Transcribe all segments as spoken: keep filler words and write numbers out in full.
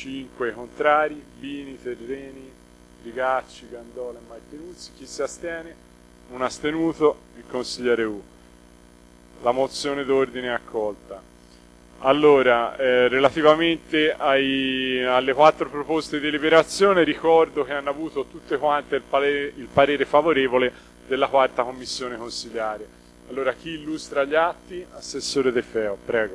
cinque contrari, Bini, Terreni, Rigacci, Gandola e Martinuzzi. Chi si astiene? Un astenuto, il consigliere U. La mozione d'ordine è accolta. Allora, eh, relativamente ai, alle quattro proposte di deliberazione, ricordo che hanno avuto tutte quante il parere, il parere favorevole della quarta commissione consiliare. Allora, chi illustra gli atti? Assessore De Feo, prego.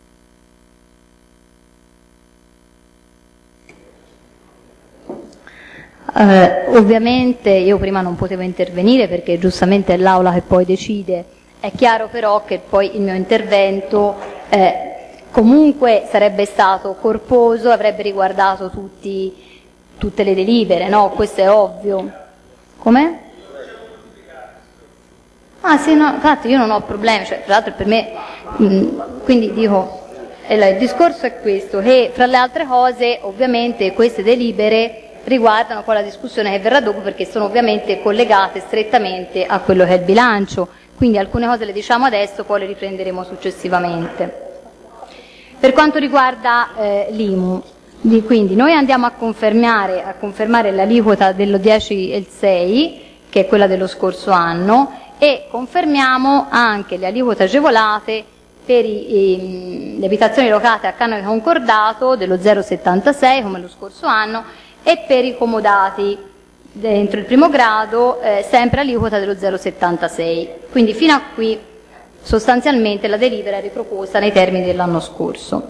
Eh, ovviamente io prima non potevo intervenire perché giustamente è l'Aula che poi decide. È chiaro però che poi il mio intervento eh, comunque sarebbe stato corposo, avrebbe riguardato tutti, tutte le delibere, no? Questo è ovvio. Com'è? Ah sì, no, infatti io non ho problemi, cioè, tra l'altro per me, mh, quindi dico, eh, il discorso è questo, che fra le altre cose ovviamente queste delibere riguardano poi la discussione che verrà dopo perché sono ovviamente collegate strettamente a quello che è il bilancio, quindi alcune cose le diciamo adesso, poi le riprenderemo successivamente. Per quanto riguarda eh, l'I M U, quindi noi andiamo a confermare, a confermare l'aliquota dello dieci e il sei, che è quella dello scorso anno, e confermiamo anche le aliquote agevolate per i, i, le abitazioni locate a canone concordato dello zero virgola settantasei come lo scorso anno e per i comodati dentro il primo grado eh, sempre aliquota dello zero virgola settantasei. Quindi fino a qui sostanzialmente la delibera è riproposta nei termini dell'anno scorso.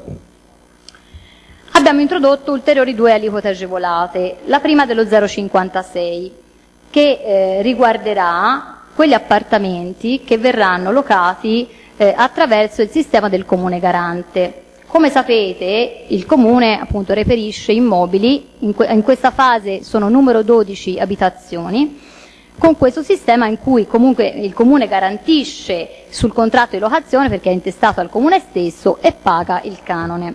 Abbiamo introdotto ulteriori due aliquote agevolate, la prima dello zero virgola cinquantasei che eh, riguarderà quegli appartamenti che verranno locati eh, attraverso il sistema del comune garante. Come sapete il comune appunto reperisce immobili, in, que in questa fase sono numero dodici abitazioni, con questo sistema in cui comunque il comune garantisce sul contratto di locazione perché è intestato al comune stesso e paga il canone.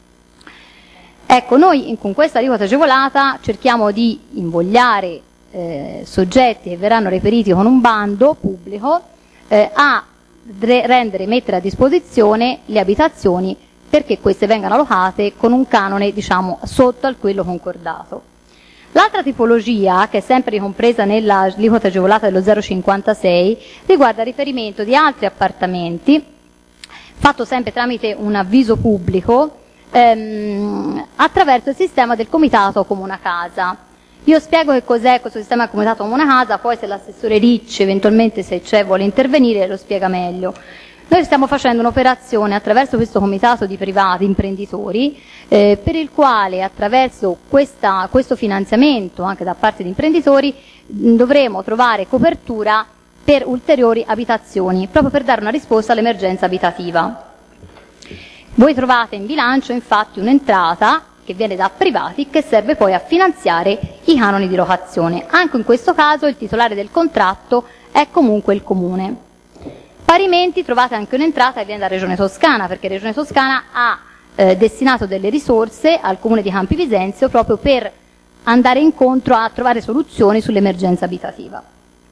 Ecco, noi con questa aliquota agevolata cerchiamo di invogliare eh, soggetti che verranno reperiti con un bando pubblico eh, a rendere, mettere a disposizione le abitazioni perché queste vengano allocate con un canone diciamo sotto al quello concordato. L'altra tipologia, che è sempre ricompresa nella aliquota agevolata dello zero virgola cinquantasei, riguarda il riferimento di altri appartamenti, fatto sempre tramite un avviso pubblico, ehm, attraverso il sistema del comitato comune casa. Io spiego che cos'è questo sistema del comitato comune casa, poi se l'assessore Ricci, eventualmente se c'è, vuole intervenire, lo spiega meglio. Noi stiamo facendo un'operazione attraverso questo comitato di privati imprenditori eh, per il quale attraverso questa, questo finanziamento anche da parte di imprenditori mh, dovremo trovare copertura per ulteriori abitazioni proprio per dare una risposta all'emergenza abitativa. Voi trovate in bilancio infatti un'entrata che viene da privati che serve poi a finanziare i canoni di locazione. Anche in questo caso il titolare del contratto è comunque il comune. Parimenti trovate anche un'entrata che viene da Regione Toscana, perché Regione Toscana ha eh, destinato delle risorse al Comune di Campi Visenzio proprio per andare incontro a trovare soluzioni sull'emergenza abitativa.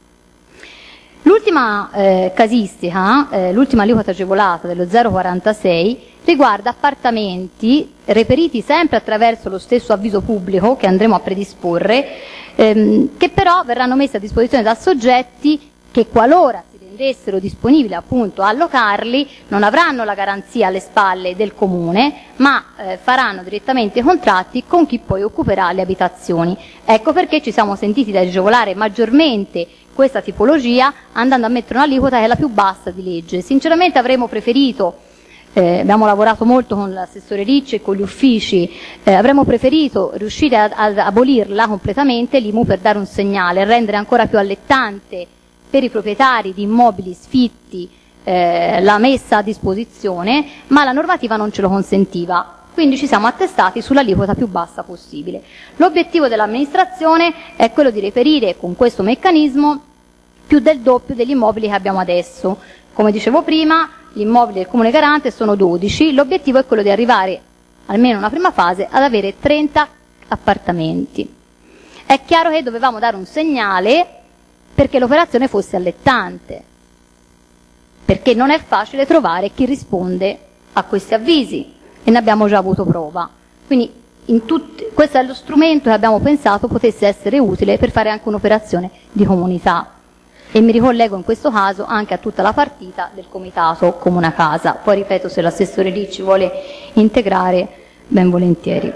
L'ultima eh, casistica, eh, l'ultima aliquota agevolata dello zero virgola quarantasei riguarda appartamenti reperiti sempre attraverso lo stesso avviso pubblico che andremo a predisporre, ehm, che però verranno messi a disposizione da soggetti che qualora rendessero disponibili appunto a allocarli non avranno la garanzia alle spalle del comune ma eh, faranno direttamente i contratti con chi poi occuperà le abitazioni. Ecco perché ci siamo sentiti di agevolare maggiormente questa tipologia andando a mettere un'aliquota che è la più bassa di legge. Sinceramente avremmo preferito, eh, abbiamo lavorato molto con l'assessore Ricci e con gli uffici, eh, avremmo preferito riuscire ad abolirla completamente l'I M U per dare un segnale e rendere ancora più allettante per i proprietari di immobili sfitti eh, la messa a disposizione, ma la normativa non ce lo consentiva. Quindi ci siamo attestati sull'aliquota più bassa possibile. L'obiettivo dell'amministrazione è quello di reperire con questo meccanismo più del doppio degli immobili che abbiamo adesso. Come dicevo prima, gli immobili del Comune Garante sono dodici, l'obiettivo è quello di arrivare, almeno in una prima fase, ad avere trenta appartamenti. È chiaro che dovevamo dare un segnale perché l'operazione fosse allettante, perché non è facile trovare chi risponde a questi avvisi e ne abbiamo già avuto prova. Quindi in tutti, questo è lo strumento che abbiamo pensato potesse essere utile per fare anche un'operazione di comunità. E mi ricollego in questo caso anche a tutta la partita del comitato Comuna Casa. Poi ripeto, se l'assessore lì ci vuole integrare, ben volentieri.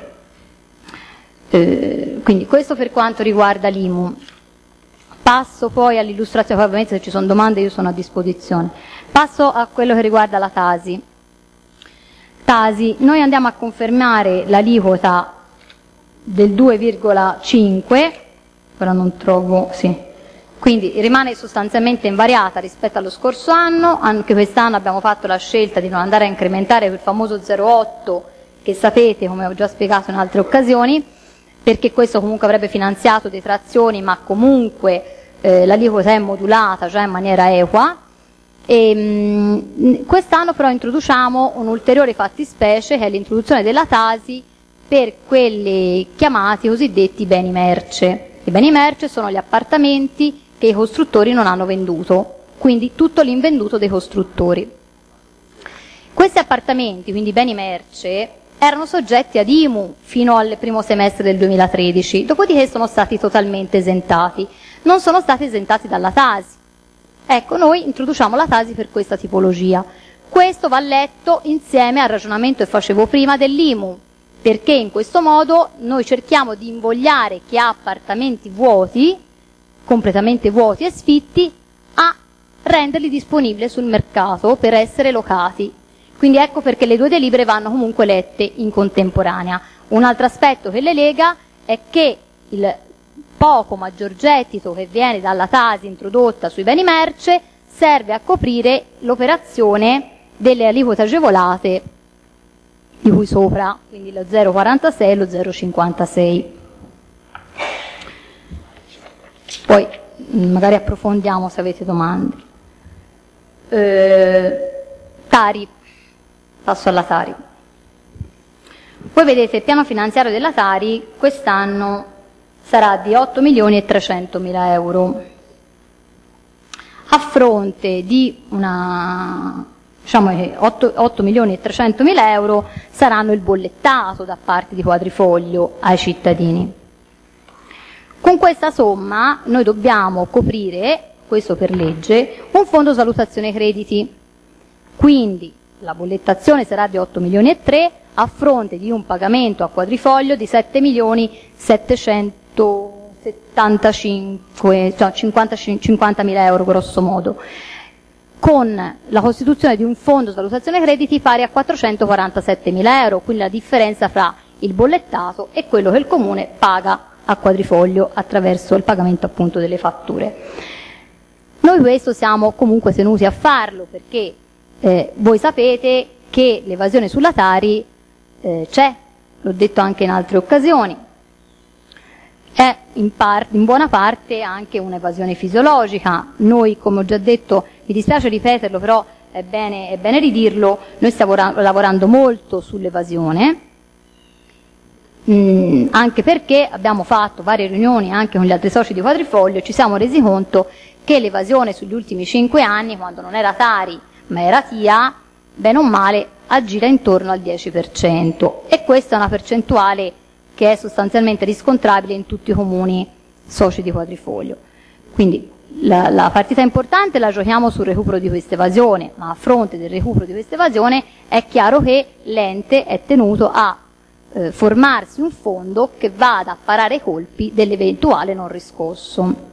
Eh, quindi questo per quanto riguarda l'I M U. Passo poi all'illustrazione, poi ovviamente se ci sono domande io sono a disposizione. Passo a quello che riguarda la Tasi. Tasi, noi andiamo a confermare l'aliquota del due virgola cinque, ora non trovo, sì. Quindi rimane sostanzialmente invariata rispetto allo scorso anno, anche quest'anno abbiamo fatto la scelta di non andare a incrementare quel famoso zero virgola otto che sapete, come ho già spiegato in altre occasioni, perché questo comunque avrebbe finanziato detrazioni, ma comunque eh, l'aliquota è modulata già in maniera equa. E, mh, quest'anno però introduciamo un ulteriore fattispecie che è l'introduzione della Tasi per quelli chiamati cosiddetti beni merce. I beni merce sono gli appartamenti che i costruttori non hanno venduto, quindi tutto l'invenduto dei costruttori. Questi appartamenti, quindi beni merce, erano soggetti ad I M U fino al primo semestre del duemilatredici, dopodiché sono stati totalmente esentati. Non sono stati esentati dalla Tasi. Ecco, noi introduciamo la Tasi per questa tipologia. Questo va letto insieme al ragionamento che facevo prima dell'I M U, perché in questo modo noi cerchiamo di invogliare chi ha appartamenti vuoti, completamente vuoti e sfitti, a renderli disponibili sul mercato per essere locati. Quindi ecco perché le due delibere vanno comunque lette in contemporanea. Un altro aspetto che le lega è che il poco maggior gettito che viene dalla Tasi introdotta sui beni merce serve a coprire l'operazione delle aliquote agevolate di cui sopra, quindi lo zero virgola quarantasei e lo zero virgola cinquantasei. Poi magari approfondiamo se avete domande. Eh, Tari, passo alla Tari. Voi vedete il piano finanziario della Tari quest'anno sarà di otto milioni e trecentomila euro, a fronte di una, diciamo che otto milioni e trecentomila euro saranno il bollettato da parte di Quadrifoglio ai cittadini. Con questa somma noi dobbiamo coprire, questo per legge, un fondo salutazione crediti, quindi la bollettazione sarà di otto milioni e tre a fronte di un pagamento a Quadrifoglio di sette milioni settecentosettantacinque, cioè cinquantamila euro grosso modo, con la costituzione di un fondo salutazione crediti pari a quattrocentoquarantasettemila euro, quindi la differenza fra il bollettato e quello che il Comune paga a Quadrifoglio attraverso il pagamento appunto delle fatture. Noi questo siamo comunque tenuti a farlo perché eh, voi sapete che l'evasione sulla Tari eh, c'è, l'ho detto anche in altre occasioni, è in, part, in buona parte anche un'evasione fisiologica. Noi, come ho già detto, mi dispiace ripeterlo, però è bene, è bene ridirlo, noi stiamo lavorando molto sull'evasione, mh, anche perché abbiamo fatto varie riunioni anche con gli altri soci di Quadrifoglio e ci siamo resi conto che l'evasione sugli ultimi cinque anni, quando non era Tari ma era T I A, bene o male aggira intorno al dieci per cento, e questa è una percentuale che è sostanzialmente riscontrabile in tutti i comuni soci di Quadrifoglio. Quindi la, la partita importante la giochiamo sul recupero di questa evasione, ma a fronte del recupero di questa evasione è chiaro che l'ente è tenuto a eh, formarsi un fondo che vada a parare i colpi dell'eventuale non riscosso.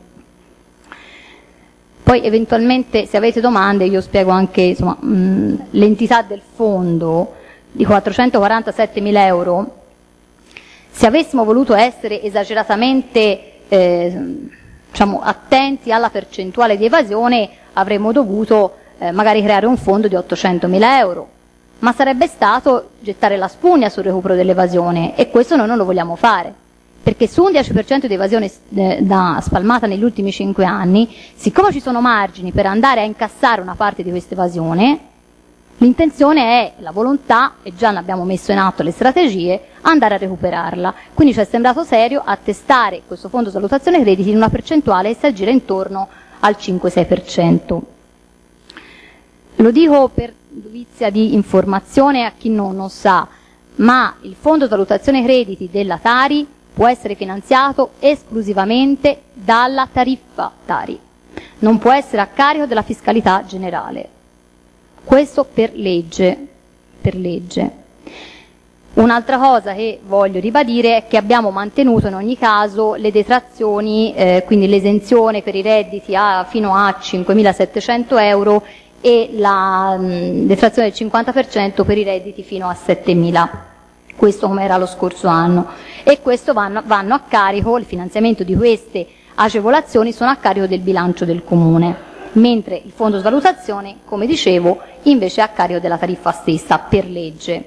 Poi eventualmente, se avete domande, io spiego anche insomma, mh, l'entità del fondo di quattrocentoquarantasettemila euro. Se avessimo voluto essere esageratamente eh, diciamo, attenti alla percentuale di evasione, avremmo dovuto eh, magari creare un fondo di ottocentomila euro, ma sarebbe stato gettare la spugna sul recupero dell'evasione, e questo noi non lo vogliamo fare. Perché su un dieci per cento di evasione eh, da, spalmata negli ultimi cinque anni, siccome ci sono margini per andare a incassare una parte di questa evasione, l'intenzione è, la volontà, e già ne abbiamo messo in atto le strategie, andare a recuperarla. Quindi ci è sembrato serio attestare questo fondo salutazione crediti in una percentuale che si aggira intorno al cinque sei per cento. Lo dico per dovizia di informazione a chi non, non sa. ma il fondo valutazione crediti della Tari può essere finanziato esclusivamente dalla tariffa Tari, non può essere a carico della fiscalità generale. Questo per legge. Per legge. Un'altra cosa che voglio ribadire è che abbiamo mantenuto in ogni caso le detrazioni, eh, quindi l'esenzione per i redditi a, fino a cinquemilasettecento euro e la mh, detrazione del cinquanta per cento per i redditi fino a settemila. Questo come era lo scorso anno. E questo vanno, vanno a carico, il finanziamento di queste agevolazioni sono a carico del bilancio del Comune, mentre il fondo svalutazione, come dicevo, invece è a carico della tariffa stessa per legge.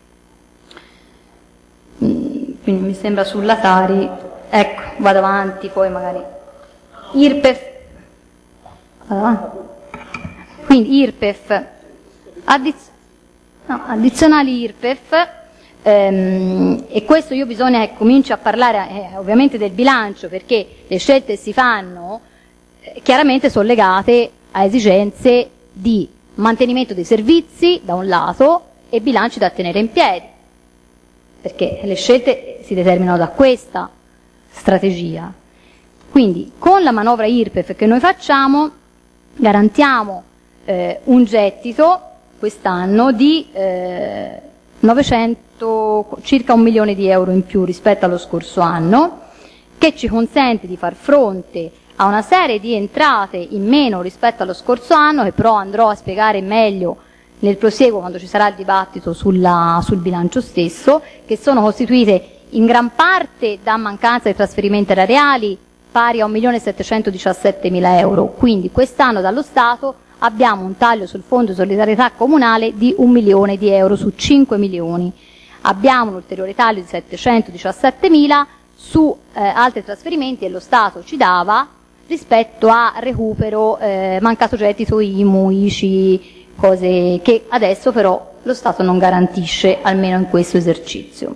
Quindi mi sembra sulla Tari, ecco, vado avanti, poi magari I R P E F, vado avanti. Quindi I R P E F, addiz- no, addizionali I R P E F, ehm, e questo io bisogna che cominci a parlare eh, ovviamente del bilancio, perché le scelte che si fanno eh, chiaramente sono legate a esigenze di mantenimento dei servizi da un lato e bilanci da tenere in piedi, perché le scelte si determinano da questa strategia. Quindi con la manovra I R P E F che noi facciamo garantiamo eh, un gettito quest'anno di eh, novecento, circa un milione di euro in più rispetto allo scorso anno, che ci consente di far fronte a una serie di entrate in meno rispetto allo scorso anno, che però andrò a spiegare meglio nel prosieguo quando ci sarà il dibattito sulla, sul bilancio stesso, che sono costituite in gran parte da mancanza di trasferimenti erariali pari a un milione settecentodiciassettemila euro. Quindi quest'anno dallo Stato abbiamo un taglio sul fondo di solidarietà comunale di un milione di euro su cinque milioni. Abbiamo un ulteriore taglio di settecentodiciassettemila su eh, altri trasferimenti che lo Stato ci dava rispetto a recupero, eh, mancato gettito I M U, I C I, cose che adesso però lo Stato non garantisce, almeno in questo esercizio.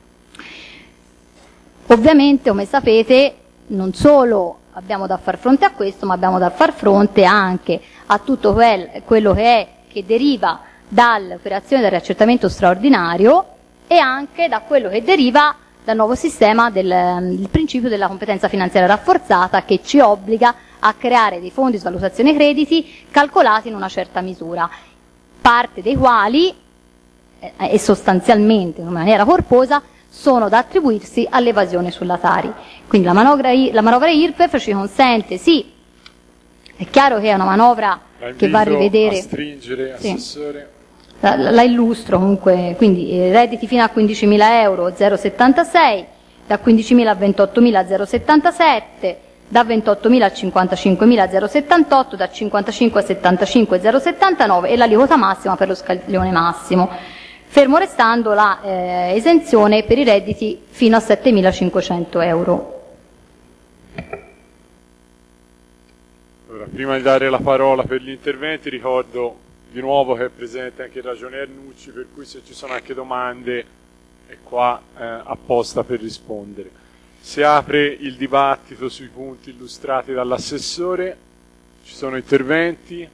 Ovviamente, come sapete, non solo abbiamo da far fronte a questo, ma abbiamo da far fronte anche a tutto quel, quello che è, che deriva dall'operazione del riaccertamento straordinario e anche da quello che deriva dal nuovo sistema del, del principio della competenza finanziaria rafforzata, che ci obbliga a creare dei fondi di svalutazione crediti calcolati in una certa misura, parte dei quali, eh, e sostanzialmente in maniera corposa, sono da attribuirsi all'evasione sulla Tari. Quindi la manovra, la manovra I R P E F ci consente, sì, è chiaro che è una manovra che va a rivedere. A stringere, sì. Assessore. La, la illustro comunque, quindi eh, redditi fino a quindicimila euro zero virgola settantasei, da quindicimila a ventottomila zero virgola settantasette, da ventottomila a cinquantacinquemila zero virgola settantotto, da cinquantacinque a settantacinque zero virgola settantanove e l'aliquota massima per lo scaglione massimo, fermo restando la eh, esenzione per i redditi fino a settemilacinquecento euro. Allora, prima di dare la parola per gli interventi, ricordo di nuovo che è presente anche il ragionier Nucci, per cui se ci sono anche domande è qua eh, apposta per rispondere. Si apre il dibattito sui punti illustrati dall'assessore, ci sono interventi.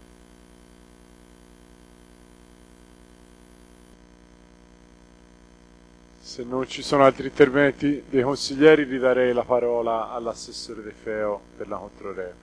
Se non ci sono altri interventi dei consiglieri, ridarei la parola all'assessore De Feo per la controreplica.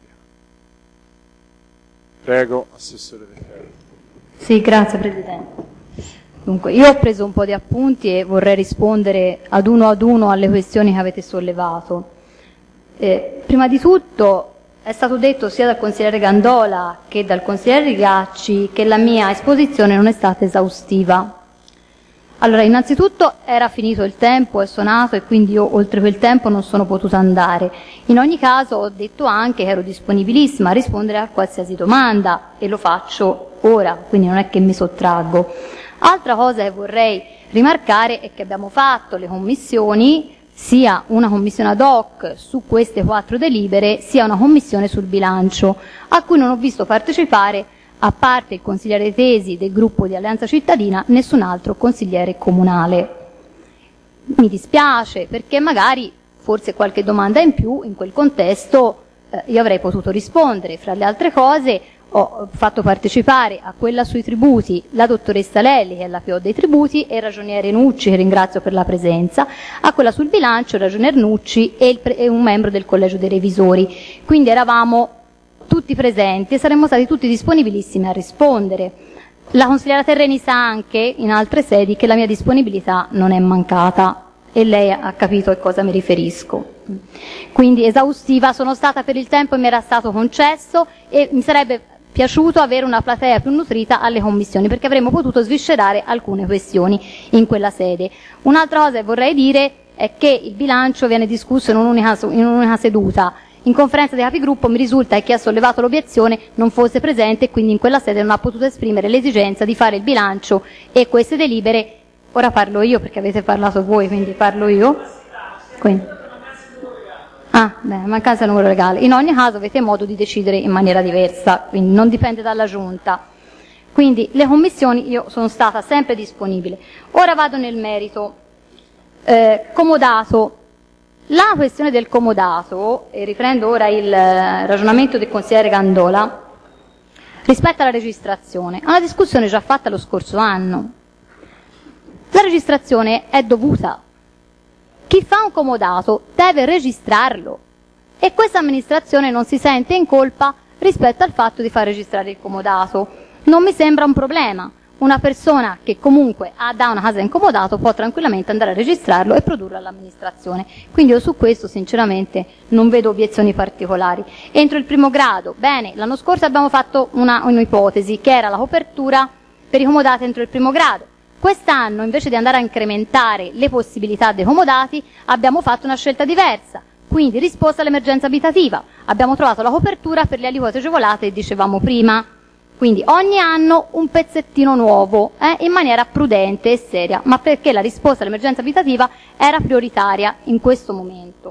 Prego, assessore De Feo. Sì, grazie Presidente. Dunque, io ho preso un po' di appunti e vorrei rispondere ad uno ad uno alle questioni che avete sollevato. Eh, prima di tutto è stato detto sia dal consigliere Gandola che dal consigliere Rigacci che la mia esposizione non è stata esaustiva. Allora, innanzitutto era finito il tempo, è suonato e quindi io oltre quel tempo non sono potuta andare. In ogni caso ho detto anche che ero disponibilissima a rispondere a qualsiasi domanda e lo faccio ora, quindi non è che mi sottraggo. Altra cosa che vorrei rimarcare è che abbiamo fatto le commissioni, sia una commissione ad hoc su queste quattro delibere, sia una commissione sul bilancio, a cui non ho visto partecipare, a parte il consigliere Tesi del gruppo di Alleanza Cittadina, nessun altro consigliere comunale. Mi dispiace perché magari forse qualche domanda in più in quel contesto eh, io avrei potuto rispondere. Fra le altre cose ho fatto partecipare a quella sui tributi la dottoressa Lelli, che è la P O dei tributi, e il ragioniere Nucci, che ringrazio per la presenza, a quella sul bilancio il ragionier Nucci e, il pre- e un membro del collegio dei revisori. Quindi eravamo tutti presenti e saremmo stati tutti disponibilissimi a rispondere. La consigliera Terreni sa anche in altre sedi che la mia disponibilità non è mancata e lei ha capito a cosa mi riferisco. Quindi esaustiva sono stata per il tempo che mi era stato concesso e mi sarebbe piaciuto avere una platea più nutrita alle commissioni, perché avremmo potuto sviscerare alcune questioni in quella sede. Un'altra cosa che vorrei dire è che il bilancio viene discusso in un'unica, in un'unica seduta. In conferenza dei capigruppo mi risulta che chi ha sollevato l'obiezione non fosse presente e quindi in quella sede non ha potuto esprimere l'esigenza di fare il bilancio e queste delibere. Ora parlo io perché avete parlato voi, quindi parlo io. Quindi. Ah, beh, mancanza del numero legale. In ogni caso avete modo di decidere in maniera diversa, quindi non dipende dalla Giunta. Quindi le commissioni io sono stata sempre disponibile. Ora vado nel merito. Eh, comodato. La questione del comodato, e riprendo ora il ragionamento del consigliere Gandola, rispetto alla registrazione, è una discussione già fatta lo scorso anno. La registrazione è dovuta. Chi fa un comodato deve registrarlo e questa amministrazione non si sente in colpa rispetto al fatto di far registrare il comodato. Non mi sembra un problema. Una persona che comunque ha da una casa in comodato può tranquillamente andare a registrarlo e produrlo all'amministrazione. Quindi io su questo sinceramente non vedo obiezioni particolari. Entro il primo grado, bene, l'anno scorso abbiamo fatto una, un'ipotesi che era la copertura per i comodati entro il primo grado. Quest'anno, invece di andare a incrementare le possibilità dei comodati, abbiamo fatto una scelta diversa. Quindi, risposta all'emergenza abitativa. Abbiamo trovato la copertura per le aliquote agevolate, dicevamo prima. Quindi, ogni anno un pezzettino nuovo, eh, in maniera prudente e seria, ma perché la risposta all'emergenza abitativa era prioritaria in questo momento.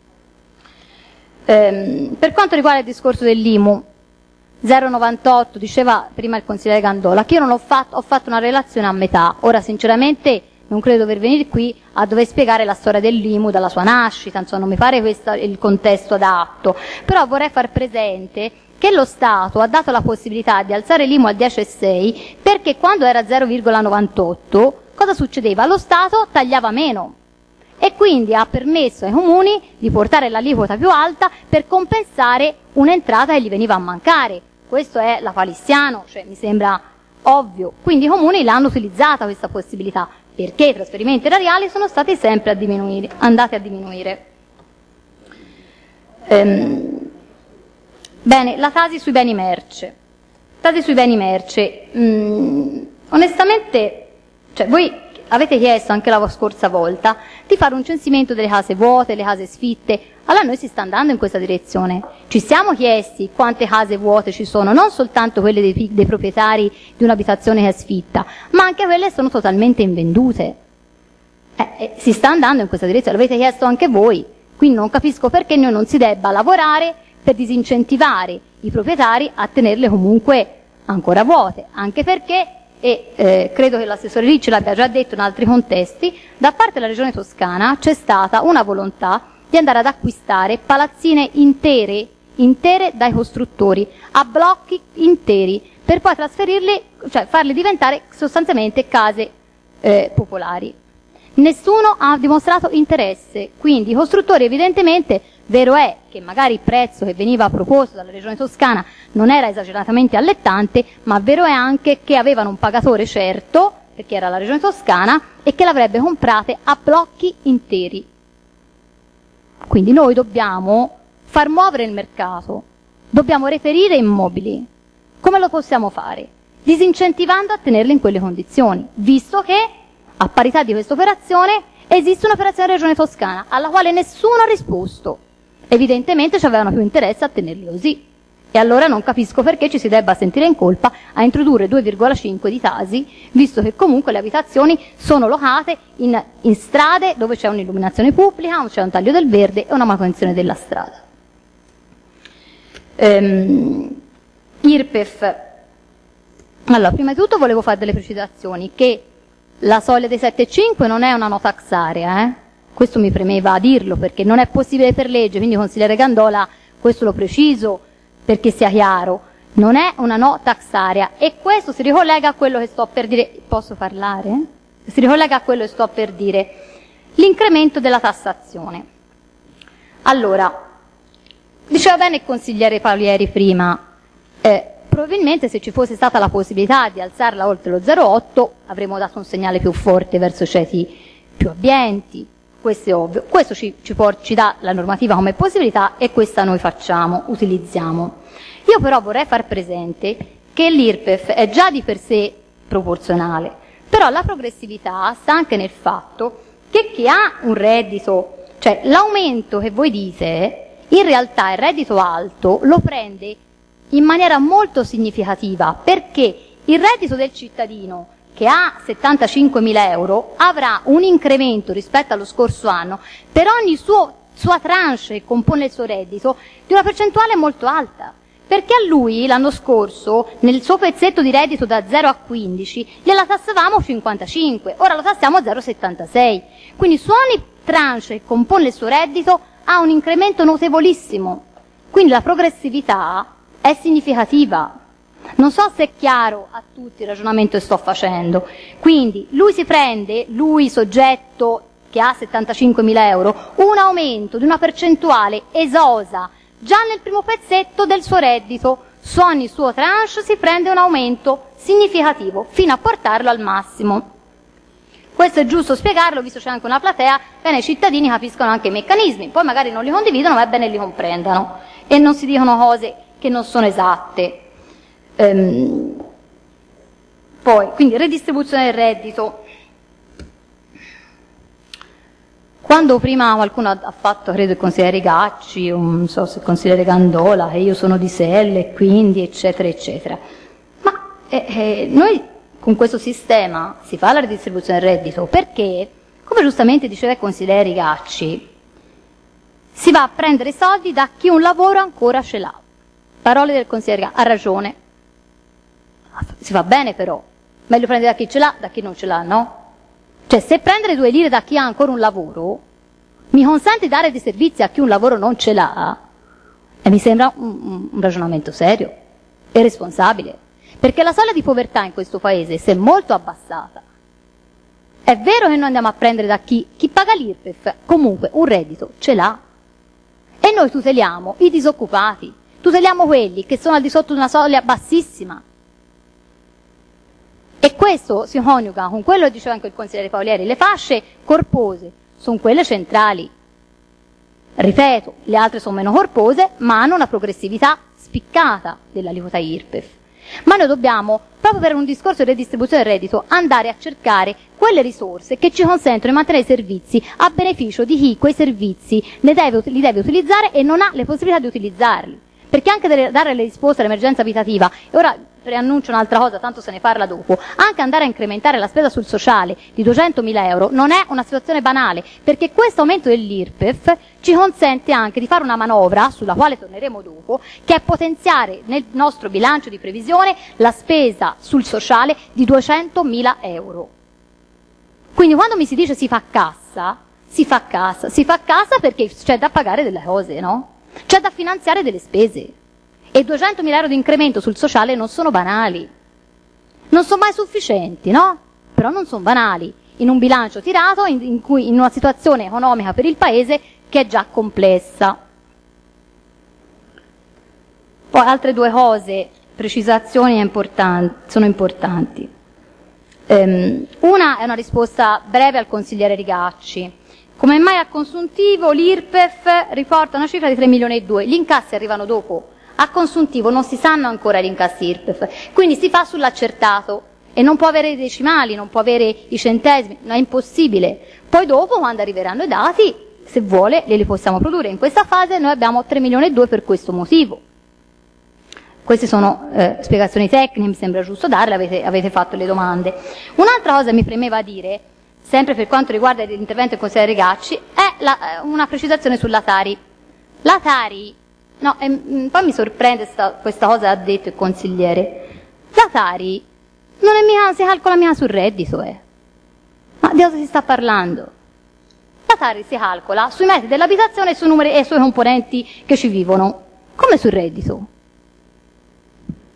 Ehm, per quanto riguarda il discorso dell'I M U, zero virgola novantotto, diceva prima il consigliere Gandola, che io non ho fatto, ho fatto una relazione a metà. Ora, sinceramente, non credo dover venire qui a dover spiegare la storia dell'I M U dalla sua nascita, insomma, non mi pare questo il contesto adatto. Però vorrei far presente che lo Stato ha dato la possibilità di alzare l'I M U al dieci virgola sei perché quando era zero virgola novantotto, cosa succedeva? Lo Stato tagliava meno. E quindi ha permesso ai comuni di portare l'aliquota più alta per compensare un'entrata che gli veniva a mancare. Questo è la palissiano, cioè mi sembra ovvio. Quindi i comuni l'hanno utilizzata questa possibilità, perché i trasferimenti erariali sono stati sempre a diminuire, andati a diminuire. Ehm, bene, la tasi sui beni merce. Tasi sui beni merce. Mm, onestamente, cioè voi avete chiesto anche la scorsa volta di fare un censimento delle case vuote, le case sfitte. Allora noi si sta andando in questa direzione. Ci siamo chiesti quante case vuote ci sono, non soltanto quelle dei, dei proprietari di un'abitazione che è sfitta, ma anche quelle che sono totalmente invendute. Eh, eh, si sta andando in questa direzione, l'avete chiesto anche voi. Quindi non capisco perché noi non si debba lavorare per disincentivare i proprietari a tenerle comunque ancora vuote, anche perché e eh, credo che l'assessore Ricci l'abbia già detto in altri contesti, da parte della Regione Toscana c'è stata una volontà di andare ad acquistare palazzine intere, intere dai costruttori, a blocchi interi, per poi trasferirli, cioè farli diventare sostanzialmente case eh, popolari. Nessuno ha dimostrato interesse, quindi i costruttori evidentemente, vero è che magari il prezzo che veniva proposto dalla Regione Toscana non era esageratamente allettante, ma vero è anche che avevano un pagatore certo, perché era la Regione Toscana, e che l'avrebbe comprate a blocchi interi. Quindi noi dobbiamo far muovere il mercato, dobbiamo reperire immobili. Come lo possiamo fare? Disincentivando a tenerli in quelle condizioni, visto che a parità di questa operazione esiste un'operazione Regione Toscana alla quale nessuno ha risposto. Evidentemente ci avevano più interesse a tenerli così. E allora non capisco perché ci si debba sentire in colpa a introdurre due virgola cinque di tasi, visto che comunque le abitazioni sono locate in, in strade dove c'è un'illuminazione pubblica, c'è un taglio del verde e una manutenzione della strada. Ehm, I R P E F. Allora, prima di tutto volevo fare delle precisazioni, che la soglia dei sette virgola cinque non è una no tax area, eh? Questo mi premeva dirlo, perché non è possibile per legge, quindi consigliere Gandola, questo lo preciso perché sia chiaro. non è una no tax area, e questo si ricollega a quello che sto per dire. Posso parlare? Si ricollega a quello che sto per dire. L'incremento della tassazione. Allora, diceva bene il consigliere Paulieri prima, eh, probabilmente se ci fosse stata la possibilità di alzarla oltre lo zero virgola otto avremmo dato un segnale più forte verso i ceti più abbienti, questo è ovvio. Questo ci, ci, por- ci dà la normativa come possibilità e questa noi facciamo, utilizziamo. Io però vorrei far presente che l'I R P E F è già di per sé proporzionale, però la progressività sta anche nel fatto che chi ha un reddito, cioè l'aumento che voi dite, in realtà il reddito alto lo prende in maniera molto significativa, perché il reddito del cittadino che ha settantacinquemila euro avrà un incremento rispetto allo scorso anno per ogni suo, sua tranche che compone il suo reddito di una percentuale molto alta. Perché a lui l'anno scorso, nel suo pezzetto di reddito da zero a quindici, gliela tassavamo cinquantacinque, ora lo tassiamo a zero virgola settantasei. Quindi su ogni tranche che compone il suo reddito ha un incremento notevolissimo. Quindi la progressività è significativa. Non so se è chiaro a tutti il ragionamento che sto facendo. Quindi lui si prende, lui soggetto che ha settantacinquemila euro, un aumento di una percentuale esosa già nel primo pezzetto del suo reddito, su ogni suo tranche si prende un aumento significativo fino a portarlo al massimo. Questo è giusto spiegarlo, visto c'è anche una platea, bene, i cittadini capiscono anche i meccanismi, poi magari non li condividono, ma è bene li comprendano e non si dicono cose che non sono esatte. Ehm, poi, quindi redistribuzione del reddito. Quando prima qualcuno ha fatto, credo il consigliere Gacci, o non so se il consigliere Gandola, che io sono di Selle, quindi eccetera eccetera. Ma eh, eh, noi con questo sistema si fa la redistribuzione del reddito perché, come giustamente diceva il consigliere Gacci, si va a prendere soldi da chi un lavoro ancora ce l'ha. Parole del consigliere Gacci, ha ragione. Si fa bene però, meglio prendere da chi ce l'ha, da chi non ce l'ha, no? Cioè, se prendere due lire da chi ha ancora un lavoro mi consente di dare dei servizi a chi un lavoro non ce l'ha, e mi sembra un, un ragionamento serio e responsabile, perché la soglia di povertà in questo paese si è molto abbassata. È vero che noi andiamo a prendere da chi, chi paga l'I R P E F, comunque un reddito ce l'ha, e noi tuteliamo i disoccupati, tuteliamo quelli che sono al di sotto di una soglia bassissima. E questo si coniuga con quello che diceva anche il consigliere Paulieri, le fasce corpose sono quelle centrali. Ripeto, le altre sono meno corpose, ma hanno una progressività spiccata dell'aliquota I R P E F. Ma noi dobbiamo, proprio per un discorso di redistribuzione del reddito, andare a cercare quelle risorse che ci consentono di mantenere i servizi a beneficio di chi quei servizi ne deve, li deve utilizzare e non ha le possibilità di utilizzarli. Perché anche dare, dare le risposte all'emergenza abitativa, e ora preannuncio un'altra cosa, tanto se ne parla dopo, anche andare a incrementare la spesa sul sociale di duecentomila euro non è una situazione banale, perché questo aumento dell'I R P E F ci consente anche di fare una manovra, sulla quale torneremo dopo, che è potenziare nel nostro bilancio di previsione la spesa sul sociale di duecentomila euro. Quindi quando mi si dice si fa cassa, si fa cassa, si fa cassa perché c'è da pagare delle cose, no? C'è da finanziare delle spese. E duecentomila euro di incremento sul sociale non sono banali. Non sono mai sufficienti, no? Però non sono banali. In un bilancio tirato, in, in, cui, in una situazione economica per il Paese che è già complessa. Poi altre due cose, precisazioni importanti, sono importanti. Um, una è una risposta breve al consigliere Rigacci. Come mai a consuntivo l'I R P E F riporta una cifra di tre milioni e due, gli incassi arrivano dopo, a consuntivo non si sanno ancora gli incassi I R P E F, quindi si fa sull'accertato e non può avere i decimali, non può avere i centesimi, no, è impossibile. Poi dopo, quando arriveranno i dati, se vuole, li possiamo produrre. In questa fase noi abbiamo tre milioni e due per questo motivo. Queste sono eh, spiegazioni tecniche, mi sembra giusto darle, avete, avete fatto le domande. Un'altra cosa mi premeva dire, sempre per quanto riguarda l'intervento del consigliere Rigacci, è la, una precisazione sulla Tari. La Tari, no, eh, poi mi sorprende sta, questa cosa che ha detto il consigliere. La Tari non è mica, si calcola mica sul reddito, eh. Ma di cosa si sta parlando? La Tari si calcola sui metri dell'abitazione e sui numeri e sui componenti che ci vivono, come sul reddito.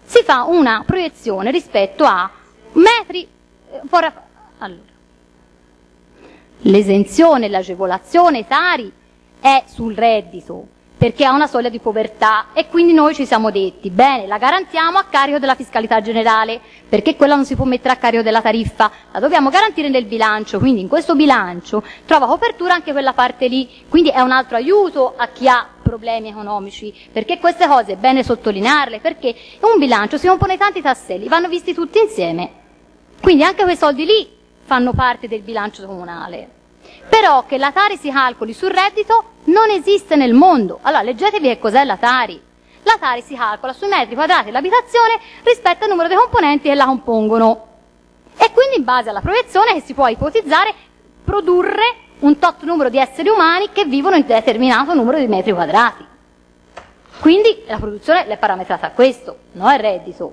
si fa una proiezione rispetto a metri... Allora, l'esenzione, l'agevolazione Tari è sul reddito, perché ha una soglia di povertà, e quindi noi ci siamo detti, bene, la garantiamo a carico della fiscalità generale, perché quella non si può mettere a carico della tariffa, la dobbiamo garantire nel bilancio, quindi in questo bilancio trova copertura anche quella parte lì, quindi è un altro aiuto a chi ha problemi economici, perché queste cose è bene sottolinearle, perché un bilancio si compone di tanti tasselli, vanno visti tutti insieme, quindi anche quei soldi lì fanno parte del bilancio comunale. Però che la Tari si calcoli sul reddito non esiste nel mondo. Allora, leggetevi che cos'è la Tari. La Tari si calcola sui metri quadrati dell'abitazione rispetto al numero dei componenti che la compongono. E quindi in base alla proiezione che si può ipotizzare produrre un tot numero di esseri umani che vivono in determinato numero di metri quadrati. Quindi la produzione è parametrata a questo, non al reddito.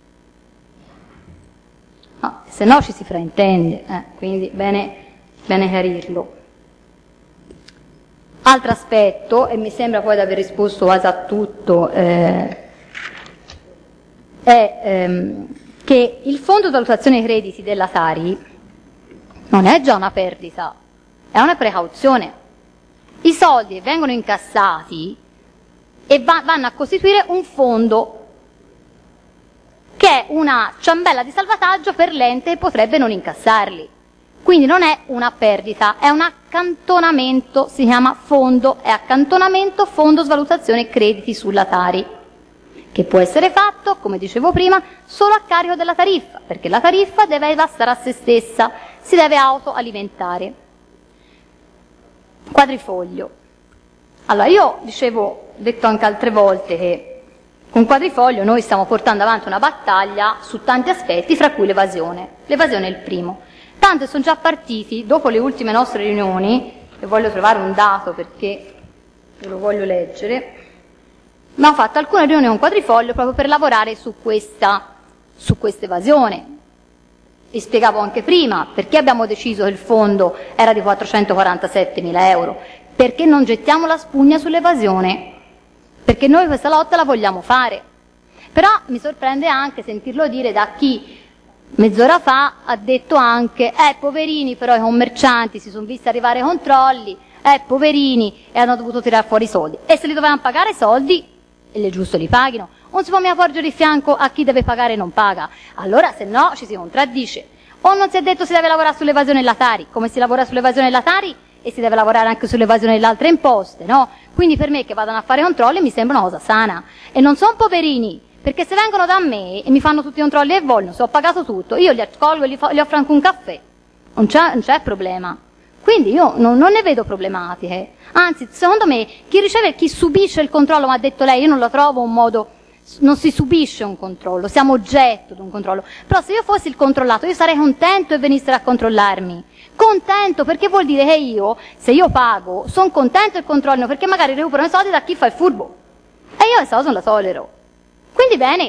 No, se no ci si fraintende, eh, quindi bene... Bene chiarirlo. Altro aspetto, e mi sembra poi di aver risposto quasi a tutto, eh, è ehm, che il fondo di valutazione dei crediti della Tari non è già una perdita, è una precauzione. I soldi vengono incassati e va, vanno a costituire un fondo che è una ciambella di salvataggio per l'ente che potrebbe non incassarli. Quindi non è una perdita, è un accantonamento, si chiama fondo, è accantonamento, fondo svalutazione crediti sulla Tari, che può essere fatto, come dicevo prima, solo a carico della tariffa, perché la tariffa deve bastare a se stessa, si deve autoalimentare. Quadrifoglio. Allora, io dicevo, detto anche altre volte, che con Quadrifoglio noi stiamo portando avanti una battaglia su tanti aspetti, fra cui l'evasione. L'evasione è il primo. Tanto sono già partiti, dopo le ultime nostre riunioni, e voglio trovare un dato perché ve lo voglio leggere, abbiamo fatto alcune riunioni con Quadrifoglio proprio per lavorare su questa, su questa evasione. Vi spiegavo anche prima perché abbiamo deciso che il fondo era di quattrocentoquarantasettemila euro, perché non gettiamo la spugna sull'evasione, perché noi questa lotta la vogliamo fare. Però mi sorprende anche sentirlo dire da chi mezz'ora fa ha detto anche, eh poverini però i commercianti si sono visti arrivare i controlli, eh poverini e hanno dovuto tirare fuori i soldi. E se li dovevano pagare i soldi, e è giusto li paghino, non si può mica porgere il fianco a chi deve pagare e non paga. Allora se no ci si contraddice. O non si è detto si deve lavorare sull'evasione della Tari, come si lavora sull'evasione della Tari e si deve lavorare anche sull'evasione delle altre imposte, no? Quindi per me che vadano a fare controlli mi sembra una cosa sana. E non sono poverini, perché se vengono da me e mi fanno tutti i controlli che vogliono, se ho pagato tutto, io li accolgo e gli, fa, gli offro anche un caffè. Non c'è, non c'è problema. Quindi io non, non ne vedo problematiche. Anzi, secondo me, chi riceve, chi subisce il controllo, ma ha detto lei, io non lo trovo un modo, non si subisce un controllo, siamo oggetto di un controllo. Però se io fossi il controllato, io sarei contento e venissero a controllarmi. Contento, perché vuol dire che io, se io pago, sono contento e controllino, perché magari recuperano i soldi da chi fa il furbo. E io questa cosa non la tollero. Quindi bene,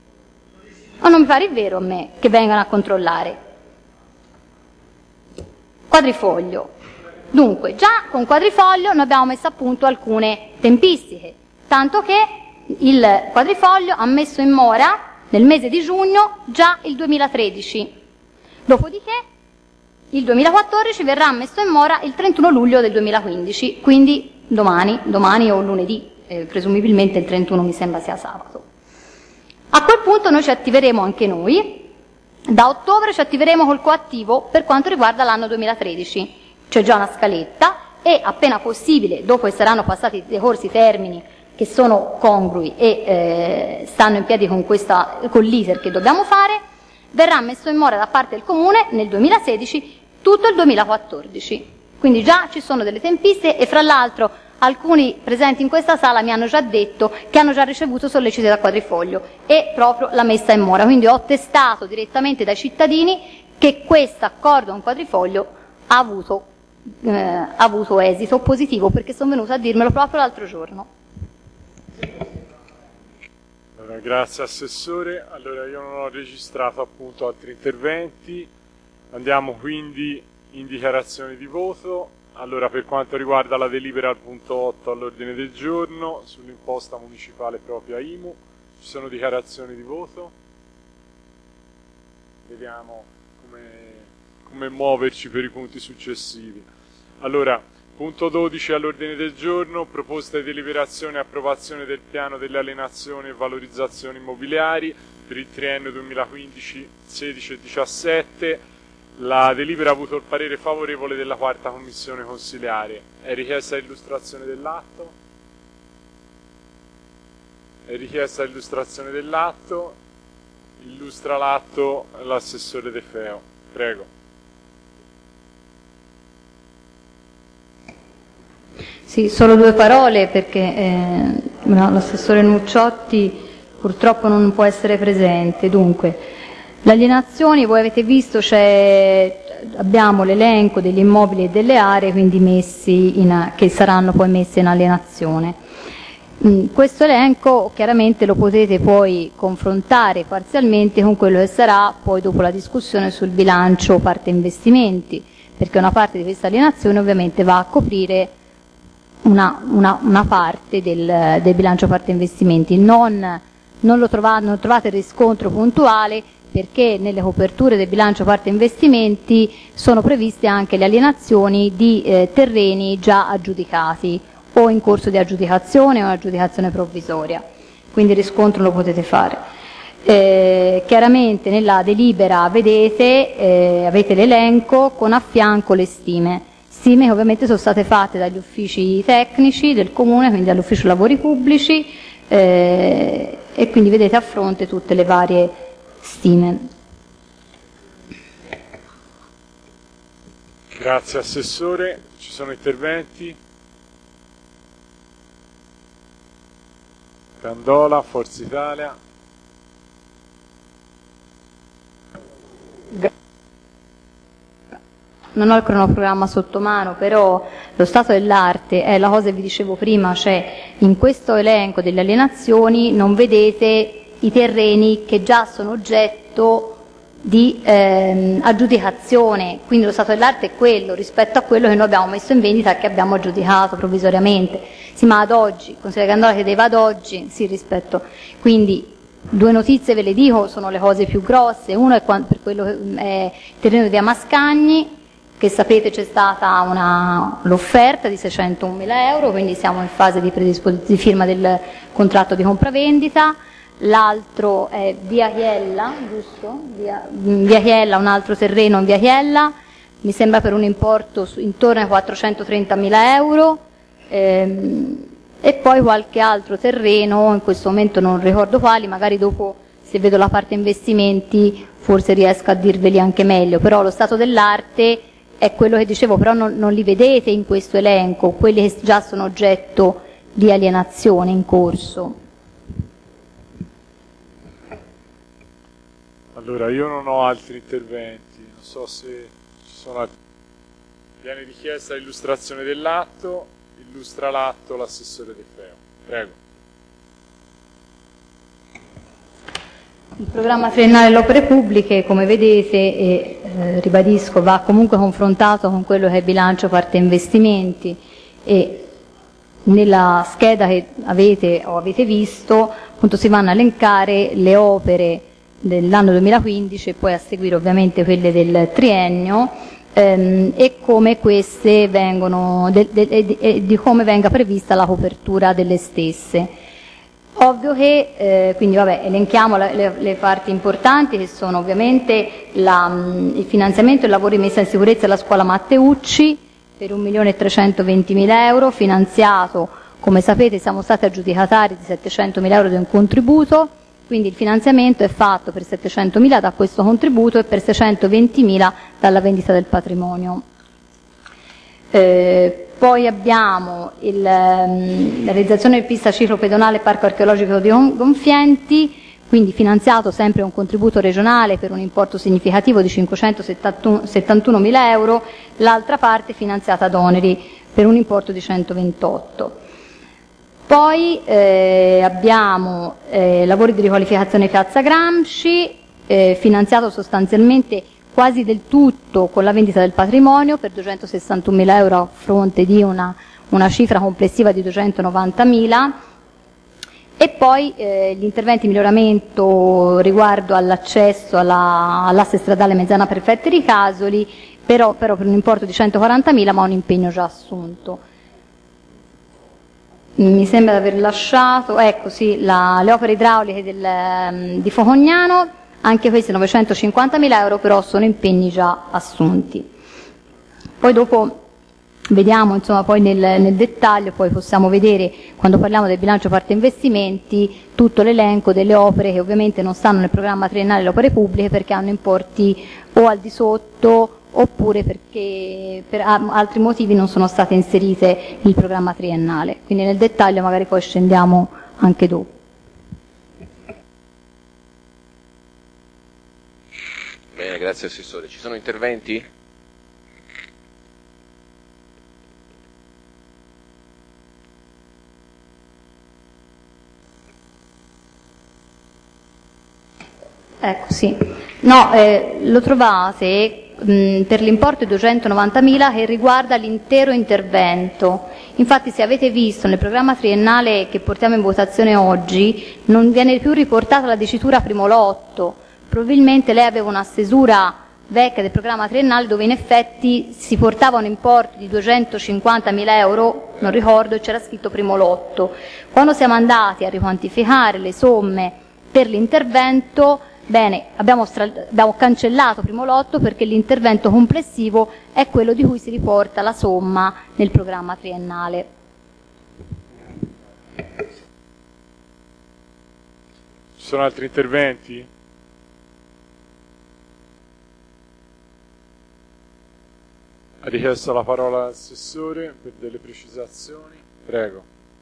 ma non mi pare vero a me che vengano a controllare. Quadrifoglio. Dunque, già con Quadrifoglio noi abbiamo messo a punto alcune tempistiche, tanto che il Quadrifoglio ha messo in mora nel mese di giugno già il duemilatredici. Dopodiché il duemilaquattordici verrà messo in mora il trentuno luglio del duemilaquindici, quindi domani, domani o lunedì, eh, presumibilmente il trentuno mi sembra sia sabato. A quel punto noi ci attiveremo anche noi, da ottobre ci attiveremo col coattivo per quanto riguarda l'anno duemilatredici, c'è già una scaletta e appena possibile, dopo che saranno passati i decorsi termini che sono congrui e eh, stanno in piedi con, questa, con l'iter che dobbiamo fare, verrà messo in mora da parte del Comune nel duemilasedici tutto il duemilaquattordici. Quindi già ci sono delle tempistiche e fra l'altro alcuni presenti in questa sala mi hanno già detto che hanno già ricevuto solleciti da Quadrifoglio e proprio la messa in mora. Quindi ho testato direttamente dai cittadini che questo accordo con Quadrifoglio ha avuto, eh, ha avuto esito positivo, perché sono venuta a dirmelo proprio l'altro giorno. Allora, grazie Assessore. Allora io non ho registrato appunto altri interventi. Andiamo quindi in dichiarazione di voto. Allora, per quanto riguarda la delibera al punto otto all'ordine del giorno, sull'imposta municipale propria I M U, Ci sono dichiarazioni di voto? Vediamo come, come muoverci per i punti successivi. Allora, punto dodici all'ordine del giorno, proposta di deliberazione e approvazione del piano delle alienazioni e valorizzazioni immobiliari per il triennio duemilaquindici sedici e diciassette. La delibera ha avuto il parere favorevole della quarta commissione consiliare. È richiesta l'illustrazione dell'atto? È richiesta l'illustrazione dell'atto. Illustra l'atto l'assessore De Feo. Prego. Sì, solo due parole perché eh, l'assessore Nucciotti purtroppo non può essere presente. Dunque, le alienazioni, voi avete visto, c'è, abbiamo l'elenco degli immobili e delle aree quindi messi in, che saranno poi messe in alienazione. Mm, questo elenco chiaramente lo potete poi confrontare parzialmente con quello che sarà poi dopo la discussione sul bilancio parte investimenti, perché una parte di questa alienazione ovviamente va a coprire una, una, una parte del, del bilancio parte investimenti. Non, non, lo trovate, non trovate il riscontro puntuale perché nelle coperture del bilancio parte investimenti sono previste anche le alienazioni di eh, terreni già aggiudicati o in corso di aggiudicazione o aggiudicazione provvisoria, quindi il riscontro lo potete fare. Eh, chiaramente nella delibera vedete, eh, avete l'elenco con a fianco le stime, stime che ovviamente sono state fatte dagli uffici tecnici del Comune, quindi dall'ufficio lavori pubblici, eh, e quindi vedete a fronte tutte le varie stime. Grazie Assessore. Ci sono interventi? Candola, Forza Italia. Non ho il cronoprogramma sotto mano, però lo stato dell'arte è la cosa che vi dicevo prima, cioè in questo elenco delle alienazioni non vedete i terreni che già sono oggetto di ehm, aggiudicazione, quindi lo stato dell'arte è quello rispetto a quello che noi abbiamo messo in vendita e che abbiamo aggiudicato provvisoriamente. Sì, ma ad oggi, consigliere Candola chiedeva ad oggi, sì, rispetto, quindi due notizie ve le dico, sono le cose più grosse. Uno è per quello che è il terreno di Amascagni, che sapete c'è stata l'offerta di seicentomila euro, quindi siamo in fase di, di firma del contratto di compravendita. L'altro è Via Chiella, giusto? Via, Via Chiella, un altro terreno in Via Chiella, mi sembra per un importo intorno ai quattrocentotrentamila euro, ehm, e poi qualche altro terreno, in questo momento non ricordo quali, magari dopo se vedo la parte investimenti forse riesco a dirveli anche meglio, però lo stato dell'arte è quello che dicevo, però non, non li vedete in questo elenco, quelli che già sono oggetto di alienazione in corso. Allora, io non ho altri interventi, non so se ci sono altri. Viene richiesta l'illustrazione dell'atto, illustra l'atto l'assessore De Feo. Prego. Il programma triennale delle opere pubbliche, come vedete, e eh, ribadisco, va comunque confrontato con quello che è il bilancio parte investimenti, e nella scheda che avete o avete visto appunto si vanno a elencare le opere dell'anno duemilaquindici e poi a seguire ovviamente quelle del triennio, ehm, e come queste vengono de, de, de, de, di come venga prevista la copertura delle stesse. Ovvio che, eh, quindi vabbè, elenchiamo le, le, le parti importanti che sono ovviamente la, mh, il finanziamento e i lavori messi in sicurezza della scuola Matteucci per un milione e trecentoventimila euro, finanziato, come sapete siamo stati aggiudicatari di settecentomila euro di un contributo, quindi il finanziamento è fatto per settecentomila da questo contributo e per seicentoventimila dalla vendita del patrimonio. Eh, Poi abbiamo il, um, la realizzazione del pista ciclopedonale Parco Archeologico di Gonfienti, quindi finanziato sempre un contributo regionale per un importo significativo di cinquecentosettantunomila euro, l'altra parte finanziata ad oneri per un importo di centoventotto. Poi eh, abbiamo eh, lavori di riqualificazione Piazza Gramsci, eh, finanziato sostanzialmente quasi del tutto con la vendita del patrimonio per duecentosessantunomila euro a fronte di una, una cifra complessiva di duecentonovantamila, E poi eh, gli interventi di miglioramento riguardo all'accesso alla, all'asse stradale Mezzana Perfetti Ricasoli, però, però per un importo di centoquarantamila, ma un impegno già assunto. Mi sembra di aver lasciato, ecco sì, la, le opere idrauliche del, di Focognano, anche questi novecentocinquantamila euro, però sono impegni già assunti. Poi dopo vediamo insomma poi nel, nel dettaglio, poi possiamo vedere quando parliamo del bilancio parte investimenti tutto l'elenco delle opere che ovviamente non stanno nel programma triennale delle opere pubbliche perché hanno importi o al di sotto oppure perché per altri motivi non sono state inserite nel programma triennale. Quindi nel dettaglio magari poi scendiamo anche dopo. Bene, grazie Assessore. Ci sono interventi? Ecco, sì. No, eh, lo trovate mh, per l'importo di duecentonovantamila che riguarda l'intero intervento. Infatti se avete visto nel programma triennale che portiamo in votazione oggi non viene più riportata la dicitura primo lotto. Probabilmente lei aveva una stesura vecchia del programma triennale dove in effetti si portava un importo di duecentocinquantamila euro, non ricordo, e c'era scritto primo lotto. Quando siamo andati a riquantificare le somme per l'intervento, bene, abbiamo, abbiamo cancellato primo lotto perché l'intervento complessivo è quello di cui si riporta la somma nel programma triennale. Ci sono altri interventi? Ha richiesto la parola l'assessore per delle precisazioni? Prego.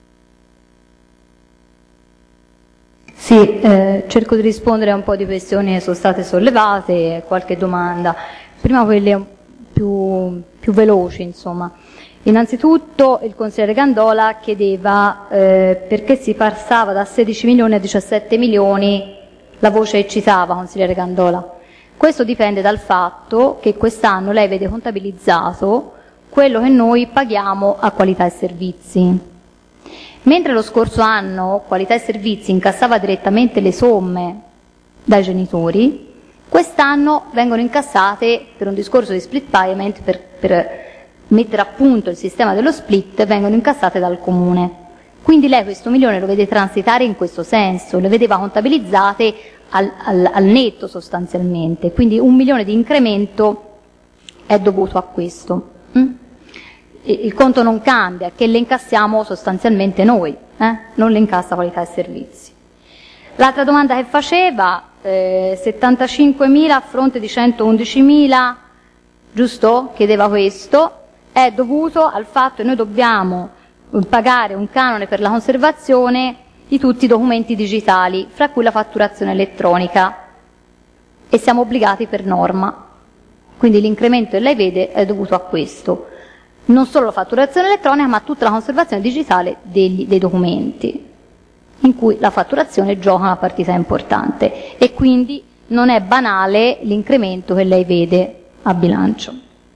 Sì, eh, cerco di rispondere a un po' di questioni che sono state sollevate, qualche domanda. Prima quelle più, più veloci, insomma. Innanzitutto il consigliere Gandola chiedeva eh, perché si passava da sedici milioni a diciassette milioni la voce che citava, consigliere Gandola. Questo dipende dal fatto che quest'anno lei vede contabilizzato quello che noi paghiamo a qualità e servizi. Mentre lo scorso anno qualità e servizi incassava direttamente le somme dai genitori, quest'anno vengono incassate per un discorso di split payment, per, per mettere a punto il sistema dello split, vengono incassate dal comune. Quindi lei questo milione lo vede transitare in questo senso, le vedeva contabilizzate al, al, al netto sostanzialmente, quindi un milione di incremento è dovuto a questo. Mm? Il conto non cambia, che le incassiamo sostanzialmente noi, eh? Non le incassa qualità e servizi. L'altra domanda che faceva, eh, settantacinquemila a fronte di centoundicimila, giusto? Chiedeva questo, è dovuto al fatto che noi dobbiamo pagare un canone per la conservazione di tutti i documenti digitali, fra cui la fatturazione elettronica, e siamo obbligati per norma. Quindi l'incremento che lei vede è dovuto a questo. Non solo la fatturazione elettronica, ma tutta la conservazione digitale degli, dei documenti, in cui la fatturazione gioca una partita importante e quindi non è banale l'incremento che lei vede a bilancio.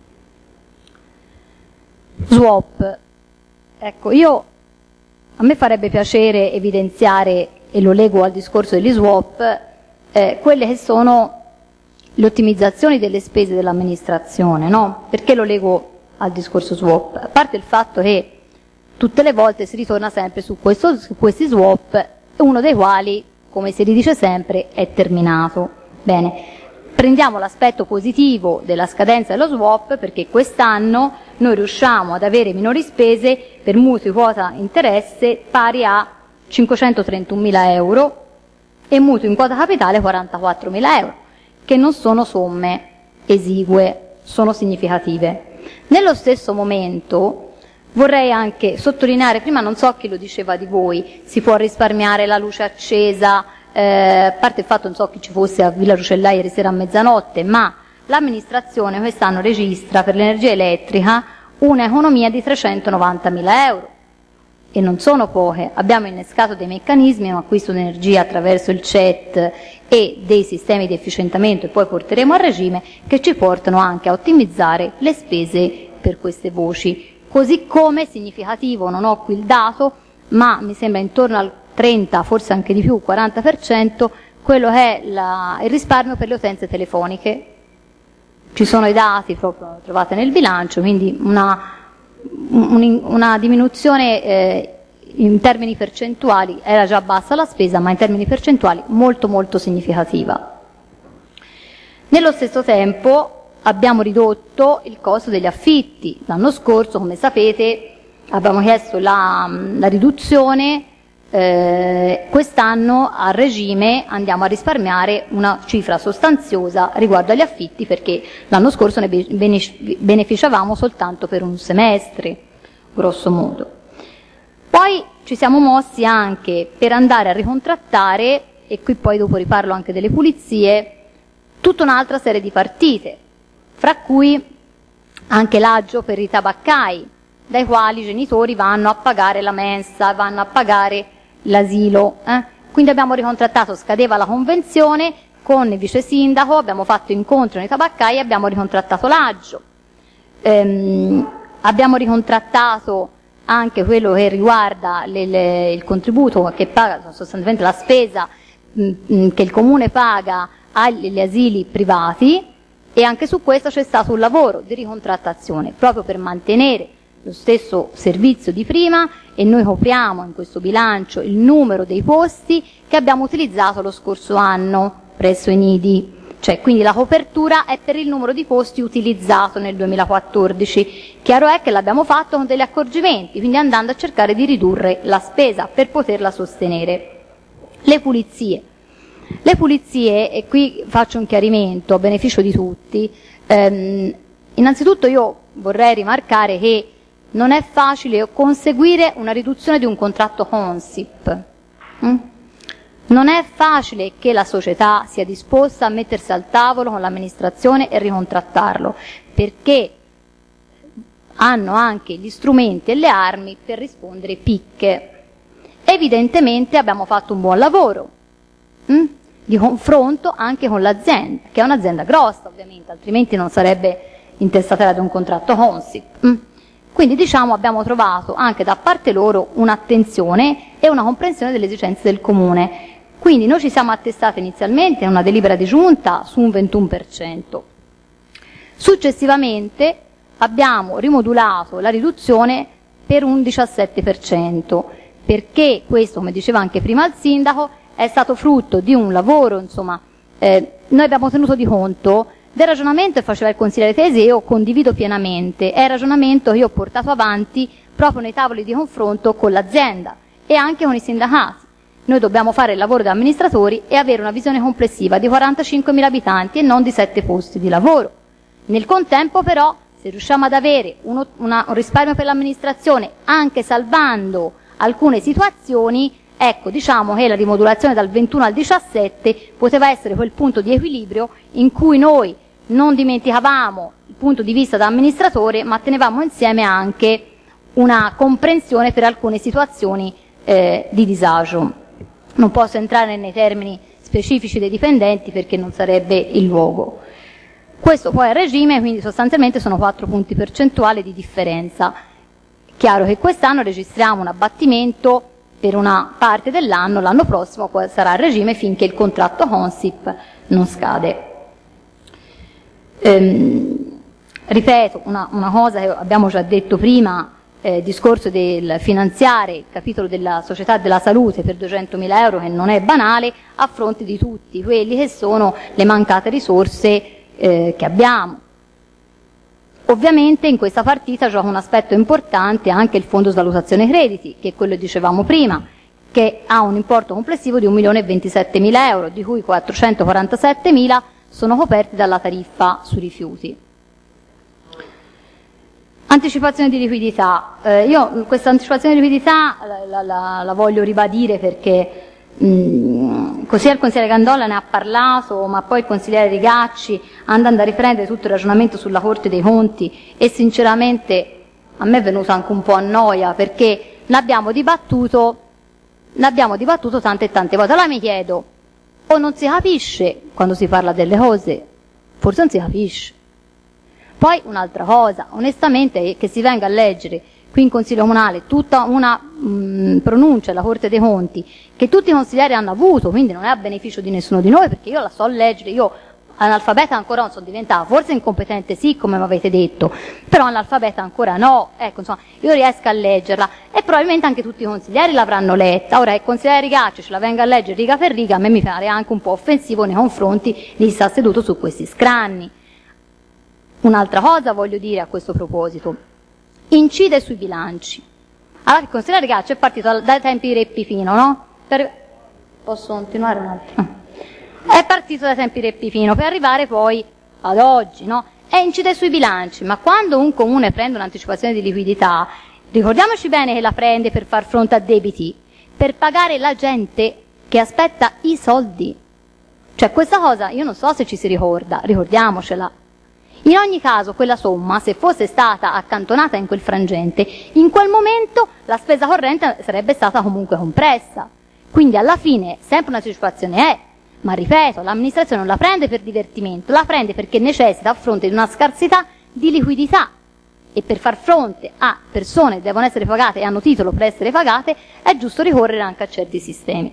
Swap. Ecco, io, a me farebbe piacere evidenziare, e lo leggo al discorso degli swap, eh, quelle che sono le ottimizzazioni delle spese dell'amministrazione, no? Perché lo leggo al discorso swap? A parte il fatto che tutte le volte si ritorna sempre su, questo, su questi swap, uno dei quali, come si ridice sempre, è terminato. Bene, prendiamo l'aspetto positivo della scadenza dello swap, perché quest'anno noi riusciamo ad avere minori spese per mutui quota interesse pari a cinquecentotrentunomila euro e mutui in quota capitale quarantaquattromila euro, che non sono somme esigue, sono significative. Nello stesso momento vorrei anche sottolineare, prima non so chi lo diceva di voi, si può risparmiare la luce accesa, eh, a parte il fatto non so chi ci fosse a Villa Rucellai ieri sera a mezzanotte, ma l'amministrazione quest'anno registra per l'energia elettrica un'economia di trecentonovantamila euro. E non sono poche, abbiamo innescato dei meccanismi di acquisto di energia attraverso il C E T e dei sistemi di efficientamento, e poi porteremo a regime, che ci portano anche a ottimizzare le spese per queste voci. Così come significativo, non ho qui il dato, ma mi sembra intorno al trenta, forse anche di più, quaranta per cento, quello che è la, il risparmio per le utenze telefoniche. Ci sono i dati proprio trovate nel bilancio, quindi una, un, una diminuzione eh, in termini percentuali, era già bassa la spesa, ma in termini percentuali molto molto significativa. Nello stesso tempo abbiamo ridotto il costo degli affitti. L'anno scorso, come sapete, abbiamo chiesto la, la riduzione, eh, quest'anno a regime andiamo a risparmiare una cifra sostanziosa riguardo agli affitti, perché l'anno scorso ne beneficiavamo soltanto per un semestre, grosso modo. Poi ci siamo mossi anche per andare a ricontrattare, e qui poi dopo riparlo anche delle pulizie, tutta un'altra serie di partite, fra cui anche l'aggio per i tabaccai, dai quali i genitori vanno a pagare la mensa, vanno a pagare l'asilo. Eh? Quindi abbiamo ricontrattato, scadeva la convenzione, con il vice sindaco abbiamo fatto incontro nei tabaccai e abbiamo ricontrattato l'aggio. Ehm, abbiamo ricontrattato anche quello che riguarda le, le, il contributo che paga, sostanzialmente la spesa mh, mh, che il comune paga agli asili privati, e anche su questo c'è stato un lavoro di ricontrattazione proprio per mantenere lo stesso servizio di prima, e noi copriamo in questo bilancio il numero dei posti che abbiamo utilizzato lo scorso anno presso i nidi, cioè quindi la copertura è per il numero di posti utilizzato nel duemilaquattordici. Chiaro è che l'abbiamo fatto con degli accorgimenti, quindi andando a cercare di ridurre la spesa per poterla sostenere. Le pulizie. Le pulizie, e qui faccio un chiarimento a beneficio di tutti, ehm, innanzitutto io vorrei rimarcare che non è facile conseguire una riduzione di un contratto Consip. Mm? Non è facile che la società sia disposta a mettersi al tavolo con l'amministrazione e ricontrattarlo, perché hanno anche gli strumenti e le armi per rispondere picche. Evidentemente abbiamo fatto un buon lavoro mm? di confronto anche con l'azienda, che è un'azienda grossa ovviamente, altrimenti non sarebbe intestata ad un contratto Consip. Mm? Quindi diciamo abbiamo trovato anche da parte loro un'attenzione e una comprensione delle esigenze del comune. Quindi noi ci siamo attestati inizialmente in una delibera di giunta su un ventuno per cento. Successivamente abbiamo rimodulato la riduzione per un diciassette per cento, perché questo, come diceva anche prima il sindaco, è stato frutto di un lavoro, insomma, eh, noi abbiamo tenuto di conto del ragionamento che faceva il consigliere Teseo, condivido pienamente, è il ragionamento che io ho portato avanti proprio nei tavoli di confronto con l'azienda e anche con i sindacati. Noi dobbiamo fare il lavoro da amministratori e avere una visione complessiva di quarantacinquemila abitanti e non di sette posti di lavoro. Nel contempo però, se riusciamo ad avere uno, una, un risparmio per l'amministrazione, anche salvando alcune situazioni, ecco, diciamo che la rimodulazione dal ventuno al diciassette poteva essere quel punto di equilibrio in cui noi non dimenticavamo il punto di vista da amministratore, ma tenevamo insieme anche una comprensione per alcune situazioni eh, di disagio. Non posso entrare nei termini specifici dei dipendenti perché non sarebbe il luogo. Questo poi è a regime, quindi sostanzialmente sono quattro punti percentuali di differenza. Chiaro che quest'anno registriamo un abbattimento per una parte dell'anno, l'anno prossimo poi sarà a regime finché il contratto Consip non scade. Ehm, ripeto, una, una cosa che abbiamo già detto prima, eh, discorso del finanziare il capitolo della società della salute per duecentomila euro, che non è banale, a fronte di tutti quelli che sono le mancate risorse eh, che abbiamo. Ovviamente in questa partita gioca un aspetto importante anche il fondo svalutazione crediti, che è quello che dicevamo prima, che ha un importo complessivo di un milione e ventisettemila euro, di cui quattrocentoquarantasettemila sono coperti dalla tariffa sui rifiuti. Anticipazione di liquidità. Eh, io questa anticipazione di liquidità la, la, la voglio ribadire perché mh, così il consigliere Gandolla ne ha parlato, ma poi il consigliere Rigacci, andando a riprendere tutto il ragionamento sulla Corte dei Conti, e sinceramente a me è venuto anche un po' a noia, perché l'abbiamo dibattuto, l'abbiamo dibattuto tante e tante volte. Allora mi chiedo, o non si capisce quando si parla delle cose, forse non si capisce. Poi un'altra cosa, onestamente, è che si venga a leggere qui in Consiglio Comunale tutta una mh, pronuncia della Corte dei Conti che tutti i consiglieri hanno avuto, quindi non è a beneficio di nessuno di noi, perché io la so leggere, io analfabeta ancora non sono diventata, forse incompetente sì, come mi avete detto, però analfabeta ancora no, ecco, insomma, io riesco a leggerla e probabilmente anche tutti i consiglieri l'avranno letta. Ora il consigliere Rigacci ce la venga a leggere riga per riga, a me mi pare anche un po' offensivo nei confronti di chi sta seduto su questi scranni. Un'altra cosa voglio dire a questo proposito, incide sui bilanci. Allora il consigliere Rigacci è partito dai tempi di Re Pipino, no? Per... Posso continuare un attimo? È partito dai tempi di Re Pipino per arrivare poi ad oggi, no? E incide sui bilanci, ma quando un comune prende un'anticipazione di liquidità, ricordiamoci bene che la prende per far fronte a debiti, per pagare la gente che aspetta i soldi. Cioè questa cosa io non so se ci si ricorda, ricordiamocela. In ogni caso quella somma, se fosse stata accantonata in quel frangente, in quel momento la spesa corrente sarebbe stata comunque compressa. Quindi alla fine sempre un'anticipazione è, ma ripeto, l'amministrazione non la prende per divertimento, la prende perché necessita a fronte di una scarsità di liquidità e per far fronte a persone che devono essere pagate e hanno titolo per essere pagate è giusto ricorrere anche a certi sistemi.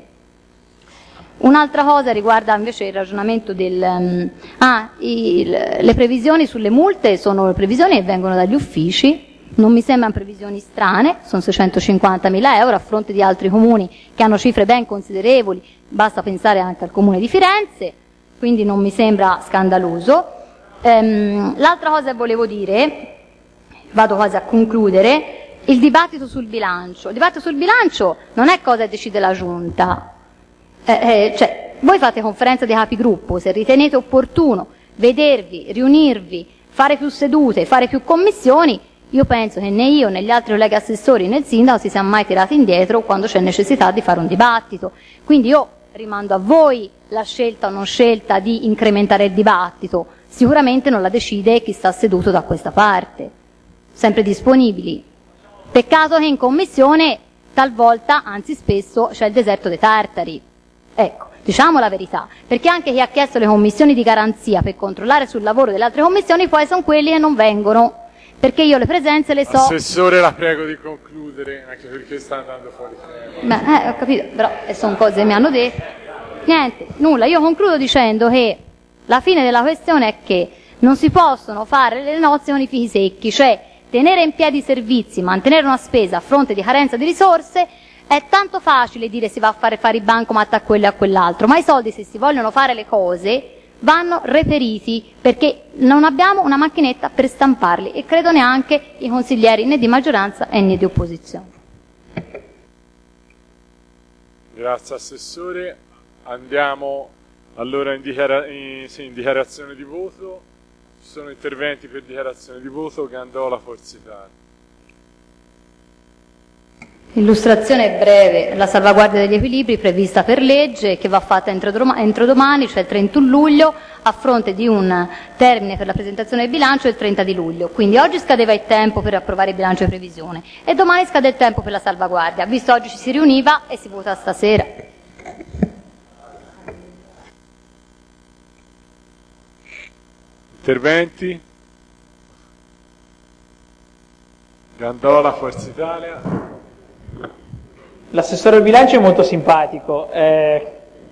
Un'altra cosa riguarda invece il ragionamento del... Um, ah, il, le previsioni sulle multe sono previsioni che vengono dagli uffici, non mi sembrano previsioni strane, sono seicentocinquantamila euro a fronte di altri comuni che hanno cifre ben considerevoli, basta pensare anche al comune di Firenze, quindi non mi sembra scandaloso. Ehm, l'altra cosa che volevo dire, vado quasi a concludere, il dibattito sul bilancio. Il dibattito sul bilancio non è cosa che decide la Giunta. Eh, eh, cioè, voi fate conferenza dei capigruppo, se ritenete opportuno vedervi, riunirvi, fare più sedute, fare più commissioni, io penso che né io né gli altri colleghi assessori né il sindaco si siamo mai tirati indietro quando c'è necessità di fare un dibattito. Quindi io rimando a voi la scelta o non scelta di incrementare il dibattito, sicuramente non la decide chi sta seduto da questa parte, sempre disponibili. Peccato che in commissione talvolta, anzi spesso, c'è il deserto dei tartari. Ecco, diciamo la verità, perché anche chi ha chiesto le commissioni di garanzia per controllare sul lavoro delle altre commissioni poi sono quelli che non vengono, perché io le presenze le so. Assessore, la prego di concludere, anche perché sta andando fuori. Beh, eh, ho capito, però sono cose che mi hanno detto. Niente, nulla, io concludo dicendo che la fine della questione è che non si possono fare le nozze con i fichi secchi, cioè tenere in piedi i servizi, mantenere una spesa a fronte di carenza di risorse. È tanto facile dire si va a fare fare i bancomat a quello e a quell'altro, ma i soldi, se si vogliono fare le cose, vanno reperiti, perché non abbiamo una macchinetta per stamparli e credo neanche i consiglieri né di maggioranza né di opposizione. Grazie Assessore. Andiamo allora in, dichiara- in, sì, in dichiarazione di voto. Ci sono interventi per dichiarazione di voto. Gandola, Forza Italia. Illustrazione breve, la salvaguardia degli equilibri prevista per legge che va fatta entro, doma- entro domani, cioè il trentuno luglio, a fronte di un termine per la presentazione del bilancio il trenta di luglio. Quindi oggi scadeva il tempo per approvare il bilancio di previsione e domani scade il tempo per la salvaguardia. Visto oggi ci si riuniva e si vota stasera. Interventi? Gandola, Forza Italia. L'assessore al bilancio è molto simpatico, eh,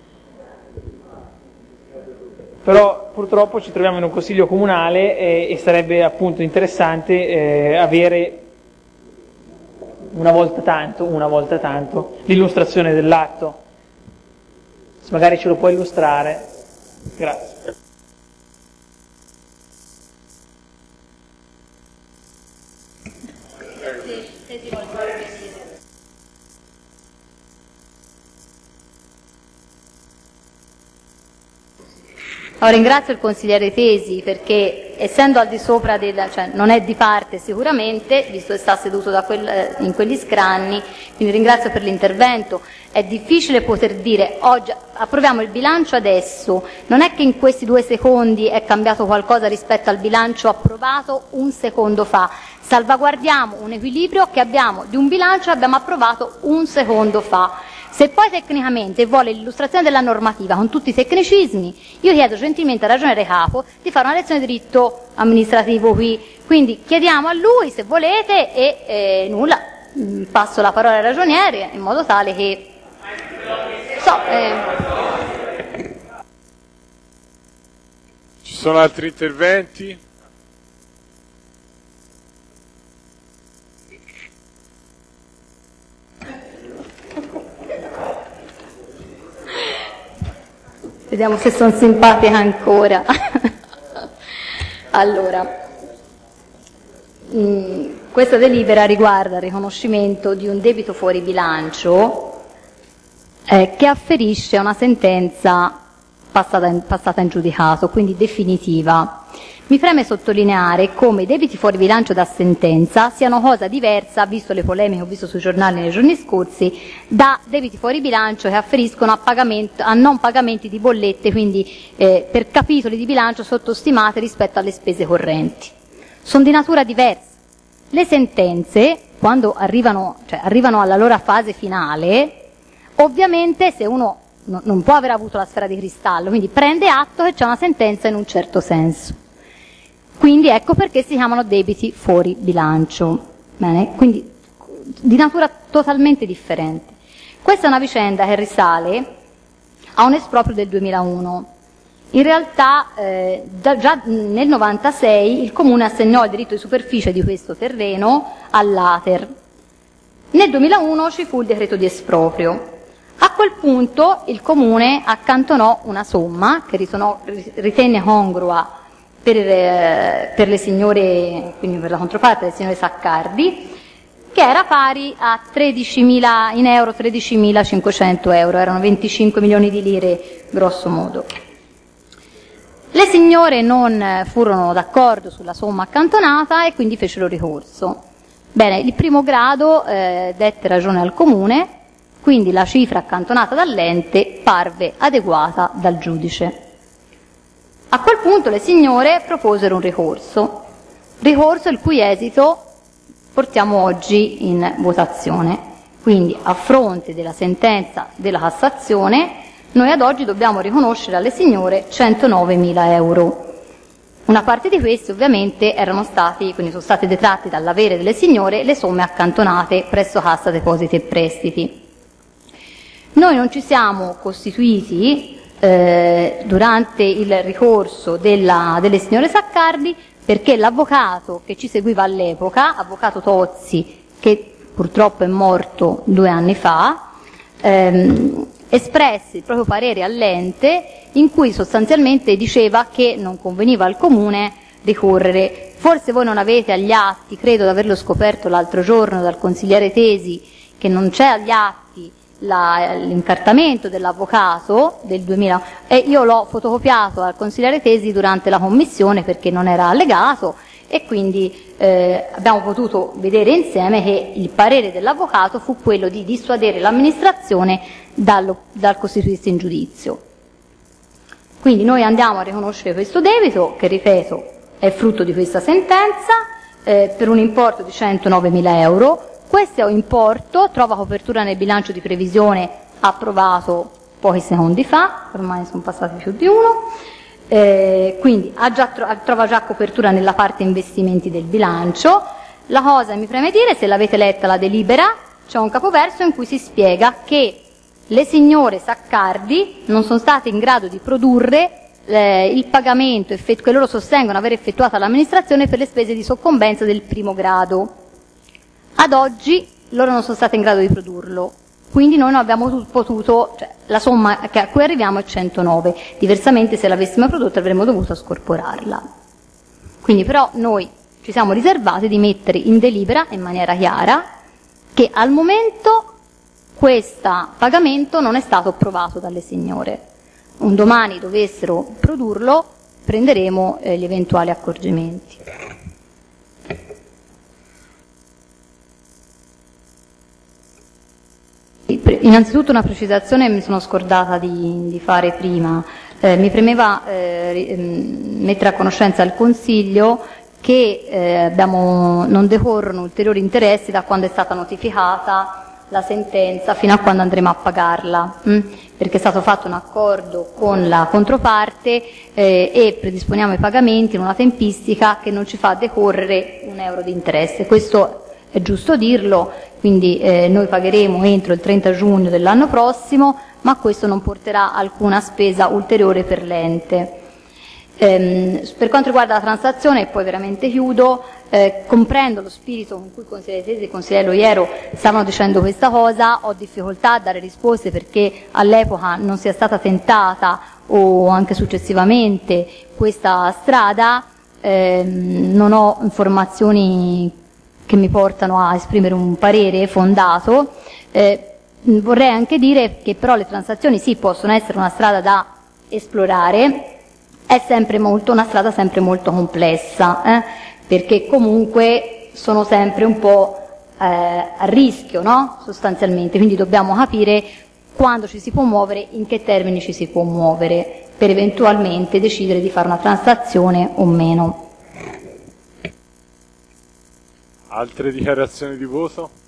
però purtroppo ci troviamo in un consiglio comunale eh, e sarebbe appunto interessante eh, avere una volta tanto, una volta tanto l'illustrazione dell'atto. Se magari ce lo puoi illustrare. Grazie. Allora, ringrazio il consigliere Tesi perché essendo al di sopra del, cioè non è di parte sicuramente, visto che sta seduto da quel, in quegli scranni, quindi ringrazio per l'intervento. È difficile poter dire oggi approviamo il bilancio adesso, non è che in questi due secondi è cambiato qualcosa rispetto al bilancio approvato un secondo fa, salvaguardiamo un equilibrio che abbiamo di un bilancio che abbiamo approvato un secondo fa. Se poi tecnicamente vuole l'illustrazione della normativa con tutti i tecnicismi, io chiedo gentilmente al ragioniere capo di fare una lezione di diritto amministrativo qui. Quindi chiediamo a lui se volete e eh, nulla, passo la parola al ragioniere in modo tale che... So, eh... Ci sono altri interventi? Vediamo se sono simpatica ancora. Allora, mh, questa delibera riguarda il riconoscimento di un debito fuori bilancio eh, che afferisce a una sentenza passata in, passata in giudicato, quindi definitiva. Mi preme sottolineare come i debiti fuori bilancio da sentenza siano cosa diversa, visto le polemiche che ho visto sui giornali nei giorni scorsi, da debiti fuori bilancio che afferiscono a, pagamento, a non pagamenti di bollette, quindi eh, per capitoli di bilancio sottostimate rispetto alle spese correnti. Sono di natura diversa. Le sentenze, quando arrivano, cioè, arrivano alla loro fase finale, ovviamente se uno no, non può aver avuto la sfera di cristallo, quindi prende atto che c'è una sentenza in un certo senso. Quindi ecco perché si chiamano debiti fuori bilancio. Bene? Quindi di natura totalmente differente. Questa è una vicenda che risale a un esproprio del duemilauno. In realtà eh, da, già nel novantasei il Comune assegnò il diritto di superficie di questo terreno all'Ater. Nel duemilauno ci fu il decreto di esproprio. A quel punto il Comune accantonò una somma che ritonò, ritenne congrua per, eh, per le signore, quindi per la controparte delle signore Saccardi, che era pari a tredicimila in euro, tredicimilacinquecento euro, erano venticinque milioni di lire grosso modo. Le signore non furono d'accordo sulla somma accantonata e quindi fecero ricorso. Bene, il primo grado eh, dette ragione al Comune, quindi la cifra accantonata dall'ente parve adeguata dal giudice. A quel punto le signore proposero un ricorso, ricorso il cui esito portiamo oggi in votazione. Quindi, a fronte della sentenza della Cassazione, noi ad oggi dobbiamo riconoscere alle signore centonovemila euro. Una parte di questi ovviamente erano stati, quindi sono state detratte dall'avere delle signore le somme accantonate presso Cassa Depositi e Prestiti. Noi non ci siamo costituiti eh, durante il ricorso della, delle signore Saccardi perché l'avvocato che ci seguiva all'epoca, avvocato Tozzi, che purtroppo è morto due anni fa, ehm, espresse il proprio parere all'ente in cui sostanzialmente diceva che non conveniva al Comune ricorrere. Forse voi non avete agli atti, credo di averlo scoperto l'altro giorno dal consigliere Tesi, che non c'è agli atti la, l'incartamento dell'avvocato del duemila e io l'ho fotocopiato al consigliere Tesi durante la commissione perché non era allegato e quindi eh, abbiamo potuto vedere insieme che il parere dell'avvocato fu quello di dissuadere l'amministrazione dallo, dal costituirsi in giudizio. Quindi noi andiamo a riconoscere questo debito che, ripeto, è frutto di questa sentenza eh, per un importo di centonovemila euro. Questo importo trova copertura nel bilancio di previsione approvato pochi secondi fa, ormai sono passati più di uno, eh, quindi ha già, trova già copertura nella parte investimenti del bilancio. La cosa mi preme dire, se l'avete letta la delibera, c'è un capoverso in cui si spiega che le signore Saccardi non sono state in grado di produrre eh, il pagamento effett- che loro sostengono aver effettuato all'amministrazione per le spese di soccombenza del primo grado. Ad oggi loro non sono state in grado di produrlo, quindi noi non abbiamo potuto, cioè, la somma a cui arriviamo è centonove, diversamente se l'avessimo prodotta avremmo dovuto scorporarla. Quindi però noi ci siamo riservati di mettere in delibera in maniera chiara che al momento questo pagamento non è stato approvato dalle signore. Un domani dovessero produrlo, prenderemo eh, gli eventuali accorgimenti. Innanzitutto una precisazione mi sono scordata di, di fare prima. Eh, mi premeva eh, mettere a conoscenza il Consiglio che eh, abbiamo, non decorrono ulteriori interessi da quando è stata notificata la sentenza fino a quando andremo a pagarla, mh? perché è stato fatto un accordo con la controparte eh, e predisponiamo i pagamenti in una tempistica che non ci fa decorrere un euro di interesse. Questo è giusto dirlo, quindi eh, noi pagheremo entro il trenta giugno dell'anno prossimo, ma questo non porterà alcuna spesa ulteriore per l'ente. Ehm, per quanto riguarda la transazione, e poi veramente chiudo, eh, comprendo lo spirito con cui il consigliere Tesi e il consigliere Loiero stavano dicendo questa cosa, ho difficoltà a dare risposte perché all'epoca non sia stata tentata o anche successivamente questa strada, ehm, non ho informazioni che mi portano a esprimere un parere fondato. Eh, vorrei anche dire che però le transazioni sì possono essere una strada da esplorare, è sempre molto, una strada sempre molto complessa, eh? perché comunque sono sempre un po' eh, a rischio, no? sostanzialmente, quindi dobbiamo capire quando ci si può muovere, in che termini ci si può muovere, per eventualmente decidere di fare una transazione o meno. Altre dichiarazioni di voto?